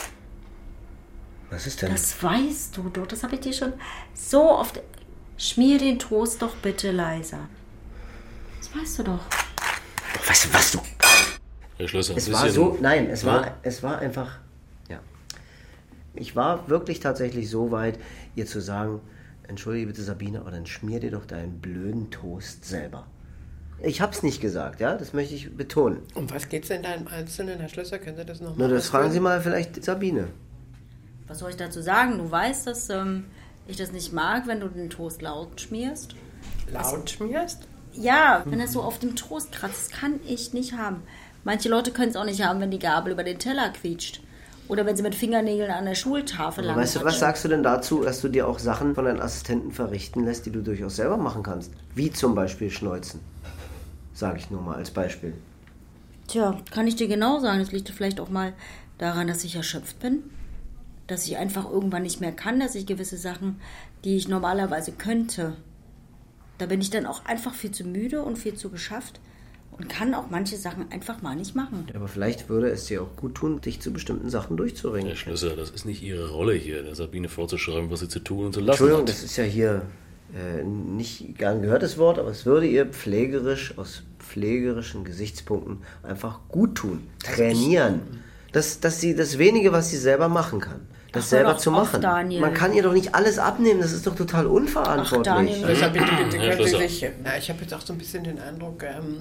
Was ist denn? Das weißt du doch. Das habe ich dir schon so oft... Schmier den Toast doch bitte leiser. Das weißt du doch. Weißt du was, du... Herr Schlösser, es war so... Nein, es war einfach... Ja. Ich war wirklich tatsächlich so weit, ihr zu sagen, entschuldige bitte Sabine, aber dann schmier dir doch deinen blöden Toast selber. Ich hab's nicht gesagt, ja, das möchte ich betonen. Um was geht's denn da im Einzelnen, Herr Schlösser? Können Sie das noch mal Nur das fragen Sie mal vielleicht Sabine. Was soll ich dazu sagen? Du weißt, dass ich das nicht mag, wenn du den Toast laut schmierst. Laut schmierst? Ja, wenn das so auf dem Toast kratzt, das kann ich nicht haben. Manche Leute können es auch nicht haben, wenn die Gabel über den Teller quietscht. Oder wenn sie mit Fingernägeln an der Schultafel lang. Weißt du, was sagst du denn dazu, dass du dir auch Sachen von deinen Assistenten verrichten lässt, die du durchaus selber machen kannst? Wie zum Beispiel Schneuzen. Sage ich nur mal als Beispiel. Tja, kann ich dir genau sagen. Das liegt vielleicht auch mal daran, dass ich erschöpft bin. Dass ich einfach irgendwann nicht mehr kann, dass ich gewisse Sachen, die ich normalerweise könnte, da bin ich dann auch einfach viel zu müde und viel zu geschafft und kann auch manche Sachen einfach mal nicht machen. Aber vielleicht würde es dir auch gut tun, dich zu bestimmten Sachen durchzuringen. Herr Schlösser, das ist nicht Ihre Rolle hier, der Sabine vorzuschreiben, was sie zu tun und zu lassen Entschuldigung, hat. das ist ja hier nicht gern gehörtes Wort, aber es würde ihr aus pflegerischen Gesichtspunkten einfach gut tun. Trainieren. Dass sie das Wenige, was sie selber machen kann, das selber zu machen. Daniel. Man kann ihr doch nicht alles abnehmen, das ist doch total unverantwortlich. Ach, Daniel. Deshalb bitte können Sie sich... ich habe jetzt auch so ein bisschen den Eindruck,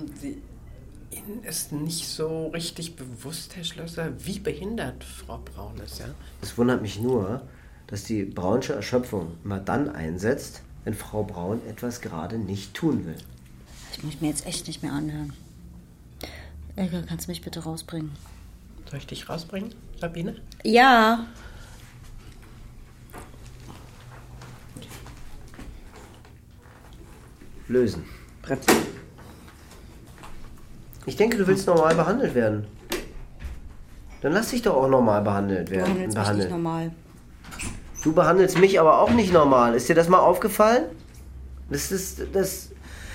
Ihnen ist nicht so richtig bewusst, Herr Schlösser, wie behindert Frau Braun ist, ja? Es wundert mich nur, dass die Braunsche Erschöpfung immer dann einsetzt, wenn Frau Braun etwas gerade nicht tun will. Ich muss mir jetzt echt nicht mehr anhören. Elke, kannst du mich bitte rausbringen? Soll ich dich rausbringen, Sabine? Ja. Lösen. Bremsen. Ich denke, du willst normal behandelt werden. Dann lass dich doch auch normal behandelt werden. Du behandelst mich nicht normal. Du behandelst mich aber auch nicht normal. Ist dir das mal aufgefallen? Das...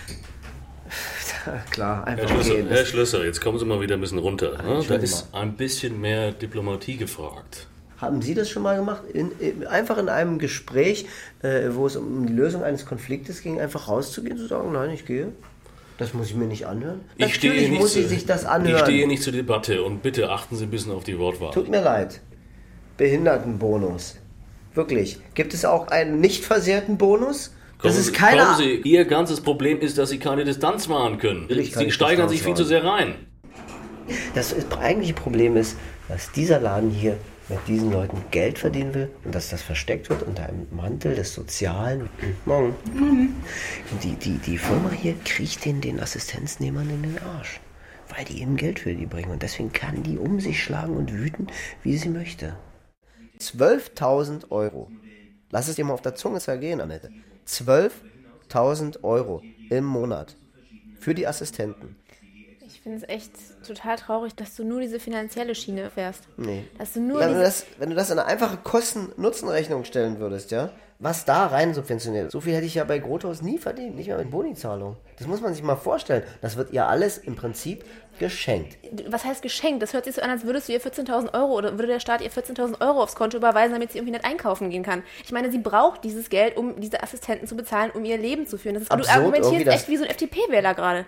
Klar, einfach Herr Schlösser, jetzt kommen Sie mal wieder ein bisschen runter. Ne? Da ist ein bisschen mehr Diplomatie gefragt. Haben Sie das schon mal gemacht? Einfach in einem Gespräch, wo es um die Lösung eines Konfliktes ging, einfach rauszugehen, zu sagen, nein, ich gehe. Das muss ich mir nicht anhören. Natürlich muss sie sich das anhören. Ich stehe nicht zur Debatte und bitte achten Sie ein bisschen auf die Wortwahl. Tut mir leid. Behindertenbonus. Wirklich. Gibt es auch einen nicht versehrten Bonus? Kommen Sie, Ihr ganzes Problem ist, dass Sie keine Distanz wahren können. Sie steigern sich viel zu sehr rein. Das eigentliche Problem ist, dass dieser Laden hier mit diesen Leuten Geld verdienen will und dass das versteckt wird unter einem Mantel des Sozialen. Morgen. Die Firma hier kriegt den Assistenznehmern in den Arsch, weil die eben Geld für die bringen. Und deswegen kann die um sich schlagen und wüten, wie sie möchte. 12.000 Euro. Lass es dir mal auf der Zunge zergehen, Annette. 12.000 Euro im Monat für die Assistenten. Ich finde es echt total traurig, dass du nur diese finanzielle Schiene fährst. Nee. Dass du nur wenn du das in eine einfache Kosten-Nutzen-Rechnung stellen würdest, ja, was da rein subventioniert, so viel hätte ich ja bei Grothaus nie verdient, nicht mehr mit Bonizahlung. Das muss man sich mal vorstellen. Das wird ihr alles im Prinzip geschenkt. Was heißt geschenkt? Das hört sich so an, als würdest du ihr 14.000 Euro oder würde der Staat ihr 14.000 Euro aufs Konto überweisen, damit sie irgendwie nicht einkaufen gehen kann. Ich meine, sie braucht dieses Geld, um diese Assistenten zu bezahlen, um ihr Leben zu führen. Das ist, Absurd, du argumentierst das echt wie so ein FDP-Wähler gerade.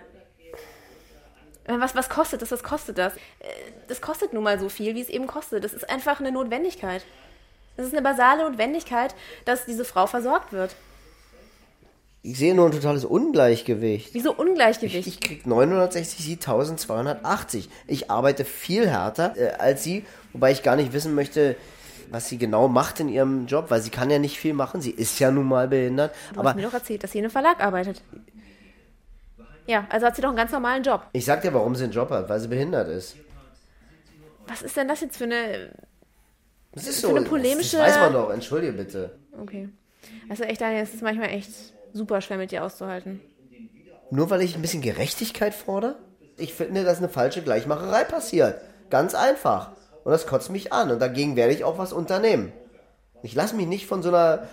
Was kostet das? Was kostet das? Das kostet nun mal so viel, wie es eben kostet. Das ist einfach eine Notwendigkeit. Das ist eine basale Notwendigkeit, dass diese Frau versorgt wird. Ich sehe nur ein totales Ungleichgewicht. Wieso Ungleichgewicht? Ich krieg 960, sie 1280. Ich arbeite viel härter als sie, wobei ich gar nicht wissen möchte, was sie genau macht in ihrem Job, weil sie kann ja nicht viel machen. Sie ist ja nun mal behindert. Du hast mir doch erzählt, dass sie in einem Verlag arbeitet. Ja, also hat sie doch einen ganz normalen Job. Ich sag dir, warum sie einen Job hat, weil sie behindert ist. Was ist denn das jetzt für eine... Das ist für so, eine polemische... das weiß man doch, entschuldige bitte. Okay. Also echt, Daniel, es ist manchmal echt super schwer mit dir auszuhalten. Nur weil ich ein bisschen Gerechtigkeit fordere? Ich finde, dass eine falsche Gleichmacherei passiert. Ganz einfach. Und das kotzt mich an. Und dagegen werde ich auch was unternehmen. Ich lasse mich nicht von so einer...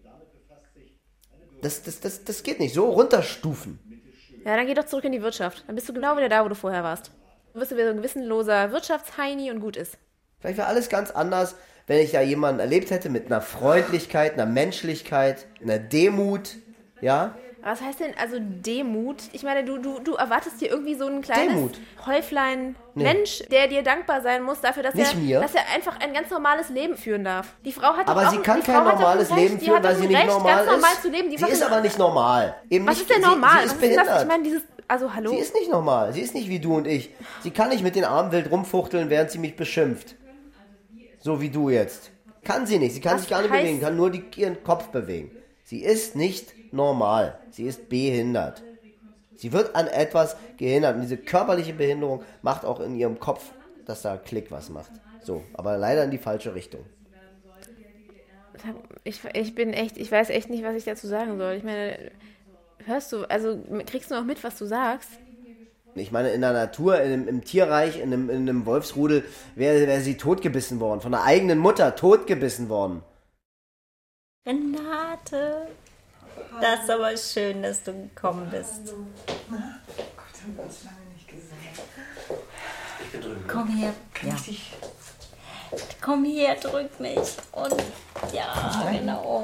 Das geht nicht. So runterstufen. Ja, dann geh doch zurück in die Wirtschaft. Dann bist du genau wieder da, wo du vorher warst. Du wirst wieder so ein gewissenloser Wirtschaftsheini und gut ist. Vielleicht wäre alles ganz anders, wenn ich da jemanden erlebt hätte mit einer Freundlichkeit, einer Menschlichkeit, einer Demut, ja? Was heißt denn also Demut? Ich meine, du erwartest dir irgendwie so ein kleines Häuflein Mensch, der dir dankbar sein muss dafür, dass er einfach ein ganz normales Leben führen darf. Die Frau hat aber doch sie auch, kann kein normales Leben führen, weil sie nicht normal ist. Normal zu leben. Sie ist aber nicht normal. Was ist denn normal? Sie ist behindert. Ich meine, also hallo. Sie ist nicht normal. Sie ist nicht wie du und ich. Sie kann nicht mit den Armen wild rumfuchteln, während sie mich beschimpft. So wie du jetzt. Kann sie nicht. Sie kann sich gar nicht bewegen, kann nur ihren Kopf bewegen. Sie ist nicht normal. Sie ist behindert. Sie wird an etwas gehindert. Und diese körperliche Behinderung macht auch in ihrem Kopf, dass da Klick was macht. So, aber leider in die falsche Richtung. Ich weiß echt nicht, was ich dazu sagen soll. Ich meine, kriegst du noch mit, was du sagst? Ich meine, in der Natur, im Tierreich, in einem Wolfsrudel, wäre sie totgebissen worden. Von der eigenen Mutter totgebissen worden. Renate, das ist aber schön, dass du gekommen bist. Gott, haben wir uns lange nicht gesehen. Komm her. Ja. Komm her, drück mich. Und ja, genau.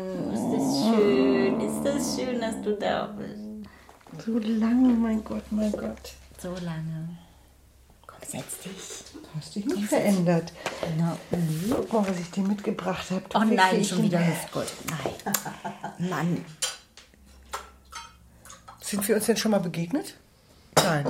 Ist das schön, dass du da bist. So lange, mein Gott, mein Gott. So lange. Komm, setz dich. Du hast dich nicht verändert. Guck mal, was ich dir mitgebracht habe. Oh nein, schon wieder Hüftgold. Nein. Mann. Sind wir uns denn schon mal begegnet? Nein.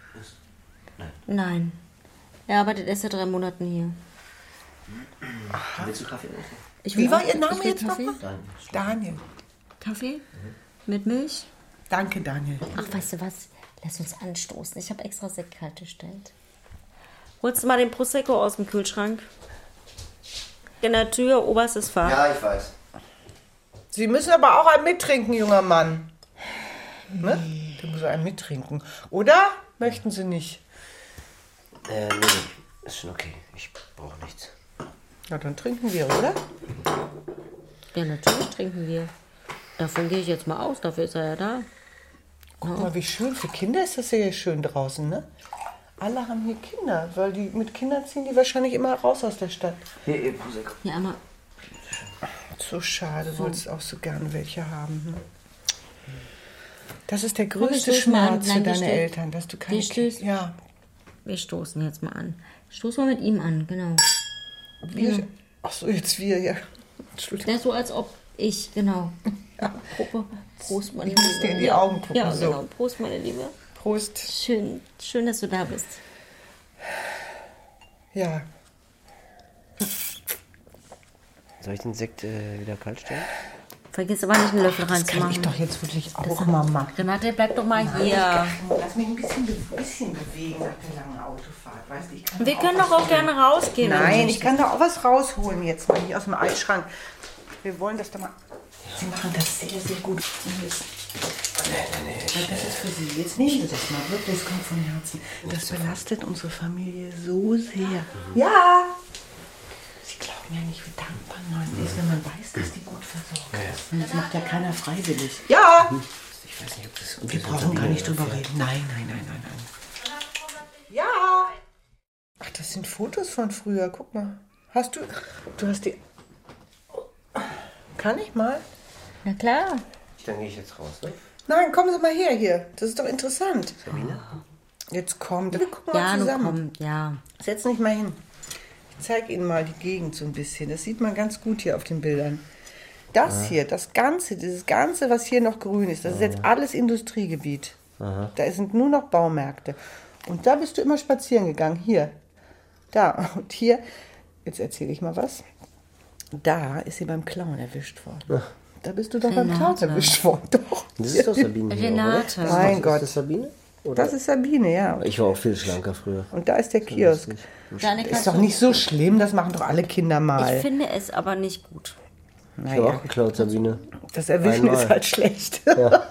Nein. Er arbeitet erst seit 3 Monaten hier. Willst du Kaffee? Wie war Ihr Name jetzt nochmal? Daniel. Kaffee? Mit Milch? Danke, Daniel. Ach, weißt du was? Lass uns anstoßen. Ich habe extra Sekt kalt gestellt. Holst du mal den Prosecco aus dem Kühlschrank? In der Tür, oberstes Fach. Ja, ich weiß. Sie müssen aber auch einen mittrinken, junger Mann. Ne? Du musst einen mittrinken. Oder möchten Sie nicht? Nee, ist schon okay. Ich brauche nichts. Na, dann trinken wir, oder? Ja, natürlich trinken wir. Davon gehe ich jetzt mal aus, dafür ist er ja da. Guck mal, wie schön. Für Kinder ist das ja hier schön draußen, ne? Alle haben hier Kinder, weil die mit Kindern ziehen die wahrscheinlich immer raus aus der Stadt. Hier, Prosecco. Ja, aber... So schade, du wolltest auch so gern welche haben. Hm? Das ist der größte Schmerz für deine Eltern, dass du keine Kinder... Ja. Wir stoßen jetzt mal an. Stoß mal mit ihm an, genau. Wir? Ja. Ach so, jetzt wir, ja. Ja, so als ob ich, genau. Ja. Prost, meine Liebe. Ich muss dir in die Augen gucken. Ja, so. genau. Prost, meine Liebe. Prost. Schön, dass du da bist. Ja. Soll ich den Sekt wieder kalt stellen? Vergiss aber nicht einen Löffel reinzumachen. Das kann ich doch jetzt wirklich auch mal machen. Renate, bleib doch mal hier. Lass mich ein bisschen bewegen nach der langen Autofahrt. Weißt du, Wir können doch auch gerne rausgehen. Nein, ich kann da auch was rausholen jetzt mal hier aus dem Eisschrank. Wir wollen das doch mal... Sie machen das sehr, sehr gut. Nee. Das ist für Sie. Jetzt nehmen Sie das mal. Wirklich, es kommt von Herzen. Das belastet unsere Familie so sehr. Ja! Sie glauben ja nicht, wie dankbar man ist, wenn man weiß, dass die gut versorgt ist. Und das macht ja keiner freiwillig. Ja! Ich weiß nicht, ob das... Wir brauchen gar nicht drüber reden. Nein. Ja! Ach, das sind Fotos von früher. Guck mal. Du hast die... Kann ich mal? Na klar. Dann gehe ich jetzt raus, ne? Nein, kommen Sie mal her hier. Das ist doch interessant. Sabine? Jetzt kommt. Wir gucken mal zusammen. Ja. Setz nicht mal hin. Ich zeige Ihnen mal die Gegend so ein bisschen. Das sieht man ganz gut hier auf den Bildern. Das hier, dieses Ganze, was hier noch grün ist, das ist jetzt alles Industriegebiet. Da sind nur noch Baumärkte. Und da bist du immer spazieren gegangen. Hier. Da. Und hier, jetzt erzähle ich mal was. Da ist sie beim Klauen erwischt worden. Ach. Da bist du doch beim Klauen erwischt worden. Doch. Das ist doch Sabine hier, Renate. oder? Mein Gott. Ist das Sabine? Oder? Das ist Sabine, ja. Ich war auch viel schlanker früher. Und da ist der Kiosk. Ist doch nicht so schlimm, das machen doch alle Kinder mal. Ich finde es aber nicht gut. Ich habe auch geklaut, Sabine. Das Erwischen ist halt schlecht. Ja.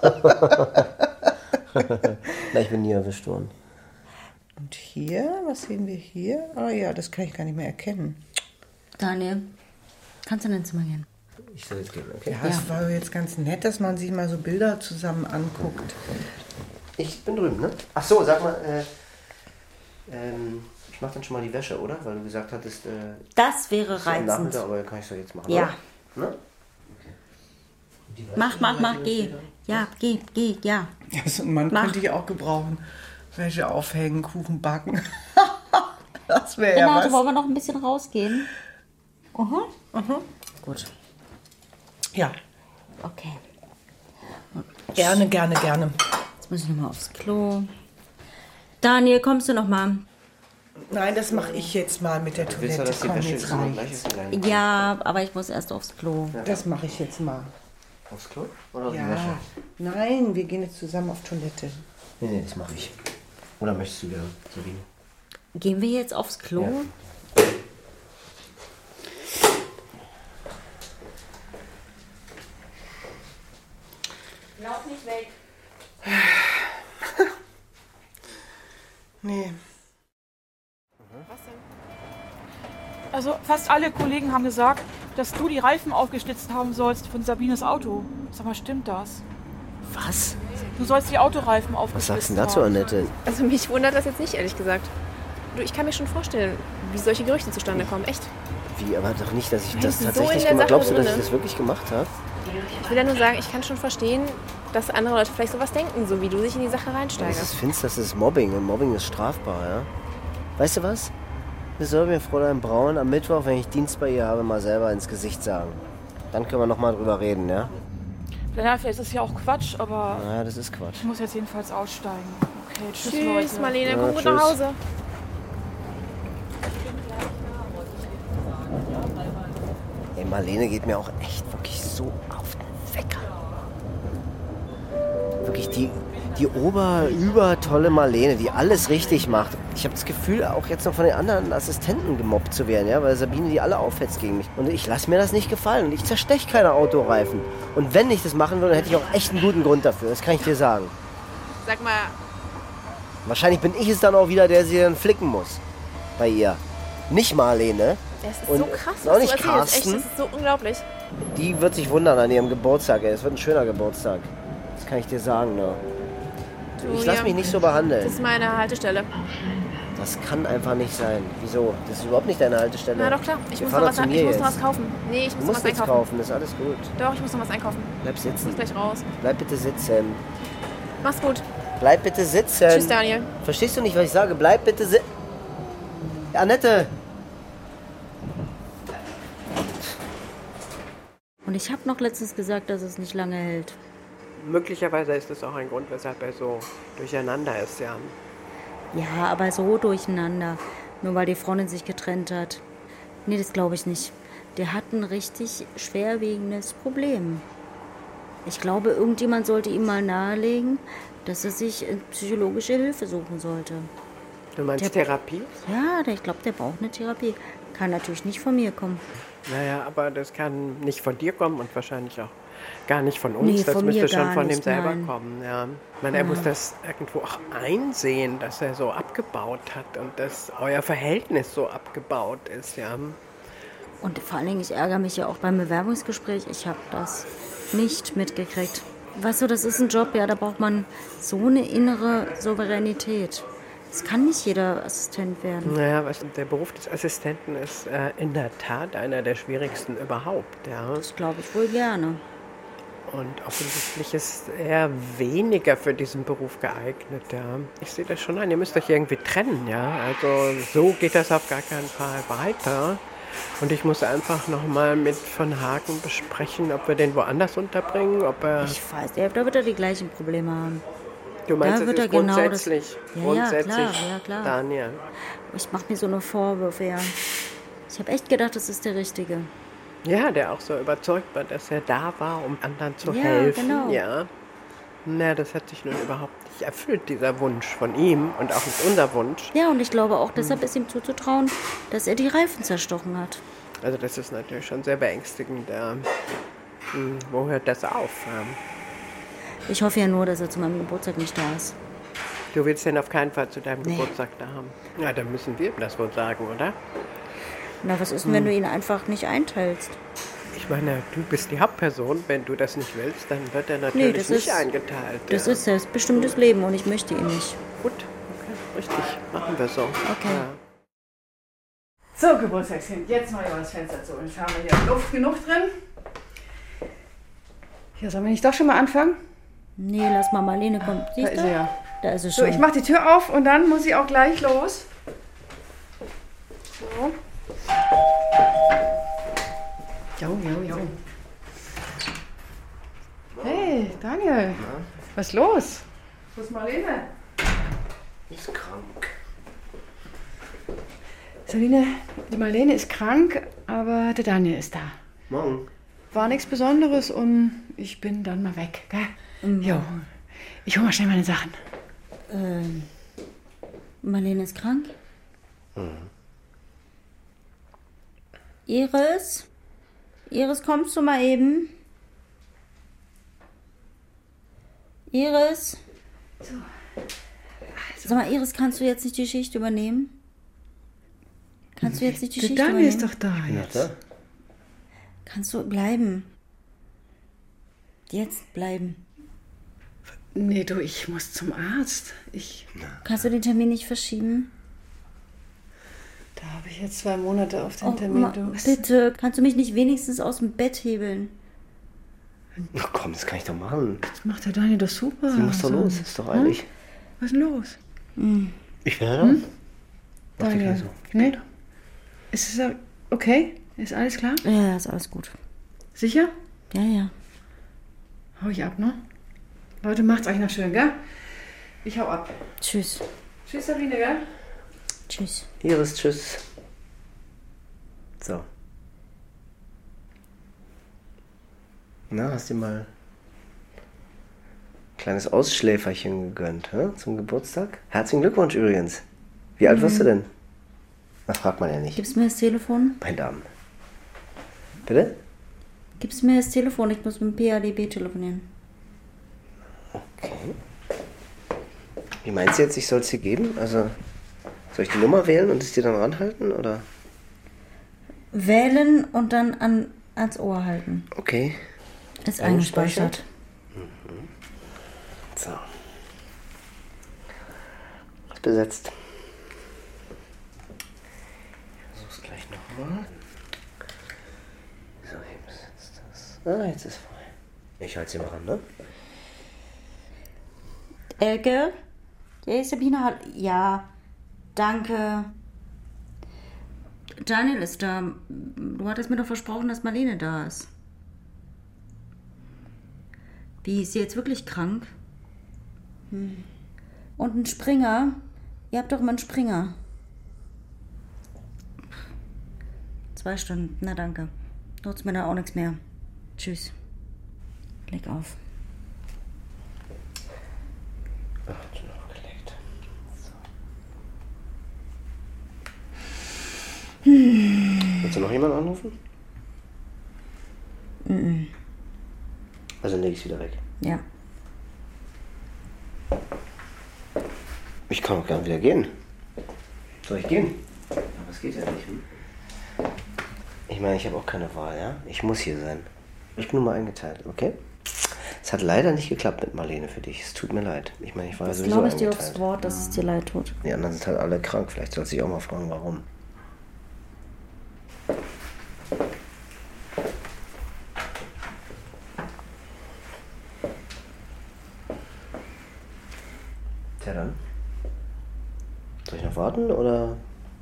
Na, ich bin nie erwischt worden. Und hier, was sehen wir hier? Ah ja, das kann ich gar nicht mehr erkennen. Daniel, kannst du in dein Zimmer gehen? Ich soll jetzt gehen, okay? Ja, es war jetzt ganz nett, dass man sich mal so Bilder zusammen anguckt. Ich bin drüben, ne? Ach so, sag mal, ich mach dann schon mal die Wäsche, oder? Weil du gesagt hattest, das wäre reizend. Aber kann ich doch jetzt machen, ja. Oder? Ne? Mach, geh. Ja, geh, ja. Ja, so ein Mann könnte ich auch gebrauchen. Wäsche aufhängen, Kuchen backen. Das wäre ja was. Wollen wir noch ein bisschen rausgehen? Gut. Ja. Okay. Gerne. Jetzt muss ich nochmal aufs Klo. Daniel, kommst du noch mal? Nein, das mache ich jetzt mal mit der Toilette. Komm, jetzt rein. Ja, aber ich muss erst aufs Klo. Ja. Das mache ich jetzt mal. Aufs Klo? Oder auf ja. die Wäsche? Nein, wir gehen jetzt zusammen auf Toilette. Nee, das mache ich. Oder möchtest du gerne, Sabine? Gehen wir jetzt aufs Klo? Ja. Lauf nicht weg. Nee. Was denn? Also fast alle Kollegen haben gesagt, dass du die Reifen aufgeschlitzt haben sollst von Sabines Auto. Sag mal, stimmt das? Was? Du sollst die Autoreifen aufgeschlitzt haben. Was sagst du denn dazu, Annette? Also mich wundert das jetzt nicht, ehrlich gesagt. Du, ich kann mir schon vorstellen, wie solche Gerüchte zustande kommen. Echt? Wie, aber doch nicht, dass ich das so tatsächlich gemacht habe. Glaubst du, dass ich das wirklich gemacht habe? Ich will ja nur sagen, ich kann schon verstehen, dass andere Leute vielleicht sowas denken, so wie du dich in die Sache reinsteigerst. Das ist finster, das ist Mobbing und Mobbing ist strafbar, ja? Weißt du was? Das soll mir Fräulein Braun am Mittwoch, wenn ich Dienst bei ihr habe, mal selber ins Gesicht sagen. Dann können wir noch mal drüber reden, ja? Ja, vielleicht ist es ja auch Quatsch, aber... Naja, das ist Quatsch. Ich muss jetzt jedenfalls aussteigen. Okay, tschüss, Leute. Marlene, ja, komm gut nach Hause. Ey, Marlene geht mir auch echt wirklich so auf den Wecker. Wirklich die übertolle Marlene, die alles richtig macht. Ich habe das Gefühl, auch jetzt noch von den anderen Assistenten gemobbt zu werden, ja, weil Sabine die alle aufhetzt gegen mich. Und ich lasse mir das nicht gefallen. Und ich zerstech keine Autoreifen. Und wenn ich das machen würde, hätte ich auch echt einen guten Grund dafür. Das kann ich dir sagen. Sag mal... Wahrscheinlich bin ich es dann auch wieder, der sie dann flicken muss. Bei ihr. Nicht Marlene. Das ist und so krass, was auch nicht du erzählst. Echt, das ist so unglaublich. Die wird sich wundern an ihrem Geburtstag. Es wird ein schöner Geburtstag. Das kann ich dir sagen, ne? Ich lasse mich nicht so behandeln. Das ist meine Haltestelle. Das kann einfach nicht sein. Wieso? Das ist überhaupt nicht deine Haltestelle. Na doch, klar. Ich muss noch was kaufen. Nee, ich muss noch was einkaufen. Kaufen, das ist alles gut. Doch, ich muss noch was einkaufen. Bleib sitzen. Ich muss gleich raus. Bleib bitte sitzen. Mach's gut. Bleib bitte sitzen. Tschüss, Daniel. Verstehst du nicht, was ich sage? Bleib bitte sitzen. Annette! Und ich habe noch letztens gesagt, dass es nicht lange hält. Möglicherweise ist es auch ein Grund, weshalb er so durcheinander ist, ja. Ja, aber so durcheinander. Nur weil die Freundin sich getrennt hat. Nee, das glaube ich nicht. Der hat ein richtig schwerwiegendes Problem. Ich glaube, irgendjemand sollte ihm mal nahelegen, dass er sich psychologische Hilfe suchen sollte. Du meinst Therapie? Ja, ich glaube, der braucht eine Therapie. Kann natürlich nicht von mir kommen. Naja, aber das kann nicht von dir kommen und wahrscheinlich auch gar nicht von uns. Nee, das von müsste mir schon gar von ihm nicht, selber nein. kommen. Ja. Ich meine, er muss das irgendwo auch einsehen, dass er so abgebaut hat und dass euer Verhältnis so abgebaut ist. Ja. Und vor allen Dingen, ich ärgere mich ja auch beim Bewerbungsgespräch. Ich habe das nicht mitgekriegt. Weißt du, das ist ein Job, ja, da braucht man so eine innere Souveränität. Es kann nicht jeder Assistent werden. Naja, der Beruf des Assistenten ist in der Tat einer der schwierigsten überhaupt. Ja. Das glaube ich wohl gerne. Und offensichtlich ist er weniger für diesen Beruf geeignet. Ja. Ich sehe das schon an, ihr müsst euch irgendwie trennen. Ja. Also so geht das auf gar keinen Fall weiter. Und ich muss einfach nochmal mit von Hagen besprechen, ob wir den woanders unterbringen, ob er... Ich weiß, da wird er die gleichen Probleme haben. Du meinst, da das ist genau grundsätzlich, ja, klar. Daniel. Ich mache mir so eine Vorwürfe, ja. Ich habe echt gedacht, das ist der Richtige. Ja, der auch so überzeugt war, dass er da war, um anderen zu helfen. Genau. Ja, na, das hat sich nun überhaupt nicht erfüllt, dieser Wunsch von ihm und auch nicht unser Wunsch. Ja, und ich glaube auch, deshalb ist ihm zuzutrauen, dass er die Reifen zerstochen hat. Also das ist natürlich schon sehr beängstigend. Wo hört das auf? Ich hoffe ja nur, dass er zu meinem Geburtstag nicht da ist. Du willst den auf keinen Fall zu deinem Geburtstag da haben. Ja, dann müssen wir ihm das wohl sagen, oder? Na, was ist denn, wenn du ihn einfach nicht einteilst? Ich meine, du bist die Hauptperson. Wenn du das nicht willst, dann wird er natürlich nicht eingeteilt. Das ist selbstbestimmtes Leben und ich möchte ihn nicht. Gut, okay, richtig. Machen wir so. Okay. Ja. So, Geburtstagskind, jetzt mal über das Fenster zu. Jetzt haben wir hier Luft genug drin. Hier, sollen wir nicht doch schon mal anfangen? Nee, lass mal, Marlene kommt. Da ist sie ja. Da ist sie So, schon. ich mach die Tür auf und dann muss ich auch gleich los. So. Jo. Hey, Daniel. Was ist los? Wo ist Marlene? Ist krank. Sabine, die Marlene ist krank, aber der Daniel ist da. Morgen. War nichts Besonderes und ich bin dann mal weg, gell? Jo. Ich hol mal schnell meine Sachen. Marlene ist krank? Iris? Iris, kommst du mal eben? Iris? So. Sag mal, Iris, kannst du jetzt nicht die Schicht übernehmen? Kannst du jetzt nicht die Schicht Der übernehmen? Daniel ist doch da jetzt. Da? Kannst du bleiben? Jetzt bleiben. Nee, du, ich muss zum Arzt. Kannst du den Termin nicht verschieben? Da habe ich jetzt 2 Monate auf den Termin. Du. Bitte, kannst du mich nicht wenigstens aus dem Bett hebeln? Ach komm, das kann ich doch machen. Das macht der Daniel doch super. Sie muss doch los, ist doch eilig. Was ist denn los? Ich werde da. Daniel, So. nee? Ist es okay? Ist alles klar? Ja, ist alles gut. Sicher? Ja. Hau ich ab, ne? Leute, macht's euch noch schön, gell? Ich hau ab. Tschüss. Tschüss, Sabine, gell? Tschüss. Iris, tschüss. So. Na, hast du mal ein kleines Ausschläferchen gegönnt, zum Geburtstag? Herzlichen Glückwunsch übrigens. Wie alt warst du denn? Das fragt man ja nicht. Gibst du mir das Telefon? Meine Damen. Bitte? Gibst du mir das Telefon? Ich muss mit dem PADB telefonieren. Okay. Wie meinst du jetzt, ich soll es dir geben? Also, soll ich die Nummer wählen und es dir dann ranhalten, oder? Wählen und dann ans Ohr halten. Okay. Ist eingespeichert. So. Ist besetzt. Ich versuch's gleich nochmal. So, eben sitzt das. Ah, jetzt ist frei. Ich halte sie mal ran, ne? Elke? Ja, Sabine hat... Ja, danke. Daniel ist da. Du hattest mir doch versprochen, dass Marlene da ist. Wie, ist sie jetzt wirklich krank? Und ein Springer? Ihr habt doch immer einen Springer. 2 Stunden, na danke. Nutzt mir da auch nichts mehr. Tschüss. Leg auf. Ach, hat schon aufgelegt. So. Willst du noch jemanden anrufen? Also leg ich wieder weg. Ja. Ich kann auch gerne wieder gehen. Soll ich gehen? Aber es geht ja nicht. Ich meine, ich habe auch keine Wahl, ja? Ich muss hier sein. Ich bin nur mal eingeteilt, okay? Es hat leider nicht geklappt mit Marlene für dich. Es tut mir leid. Ich meine, ich war ja sowieso eingeteilt. Das glaube ich dir aufs Wort, dass es dir leid tut. Die anderen sind halt alle krank. Vielleicht sollst du dich auch mal fragen, warum. Tja dann. Soll ich noch warten, oder?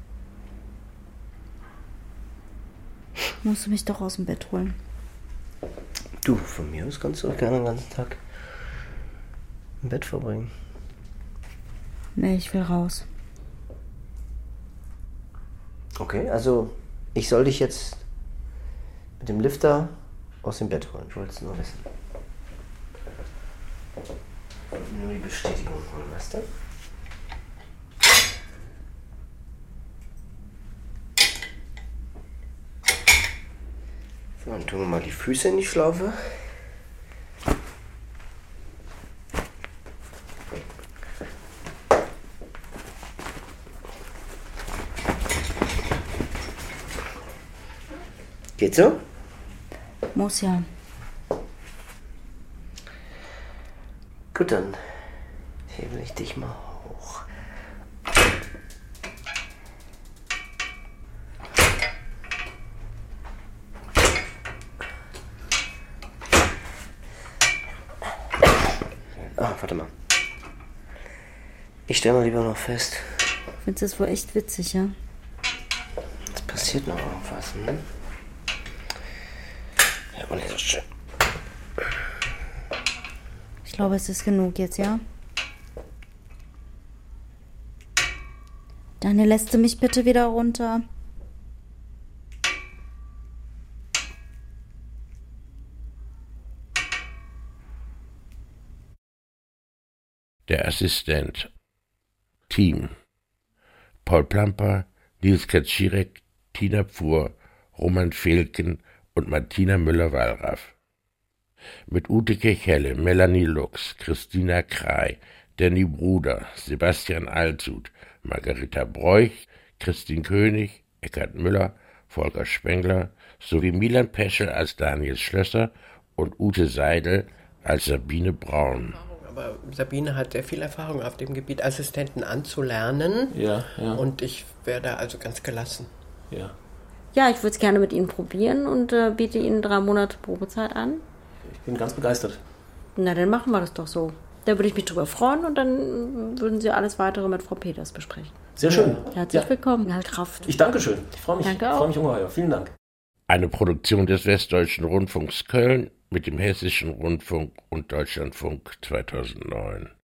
Musst du mich doch aus dem Bett holen. Du, von mir aus kannst du auch gerne den ganzen Tag im Bett verbringen. Nee, ich will raus. Okay, also ich soll dich jetzt mit dem Lifter aus dem Bett holen. Ich wollte es nur wissen. Nur die Bestätigung holen, weißt du? So, dann tun wir mal die Füße in die Schlaufe. Geht so? Muss ja. Gut, dann hebel ich dich mal hoch. Ah, warte mal. Ich stelle mal lieber noch fest. Findest du das wohl echt witzig, ja? Es passiert noch irgendwas, ne? Ja, aber nicht so schön. Ich glaube, es ist genug jetzt, ja? Daniel, lässt du mich bitte wieder runter? Der Assistent. Team. Paul Plamper, Nils Kaczirek, Tina Pfuhr, Roman Fehlken und Martina Müller-Wallraff. Mit Ute Kechelle, Melanie Lux, Christina Krey, Danny Bruder, Sebastian Alshut, Margarita Broich, Christine König, Eckhard Müller, Volker Spengler sowie Milan Peschel als Daniel Schlösser und Ute Seidel als Sabine Braun. Aber Sabine hat sehr viel Erfahrung auf dem Gebiet, Assistenten anzulernen. Ja. Und ich wäre da also ganz gelassen. Ja. Ja, ich würde es gerne mit Ihnen probieren und biete Ihnen 3 Monate Probezeit an. Ich bin ganz begeistert. Na, dann machen wir das doch so. Da würde ich mich drüber freuen und dann würden Sie alles Weitere mit Frau Peters besprechen. Sehr schön. Herzlich willkommen, Herr Kraft. Ich danke schön. Ich freue mich. Danke auch. Ich freue mich ungeheuer. Vielen Dank. Eine Produktion des Westdeutschen Rundfunks Köln mit dem Hessischen Rundfunk und Deutschlandfunk 2009.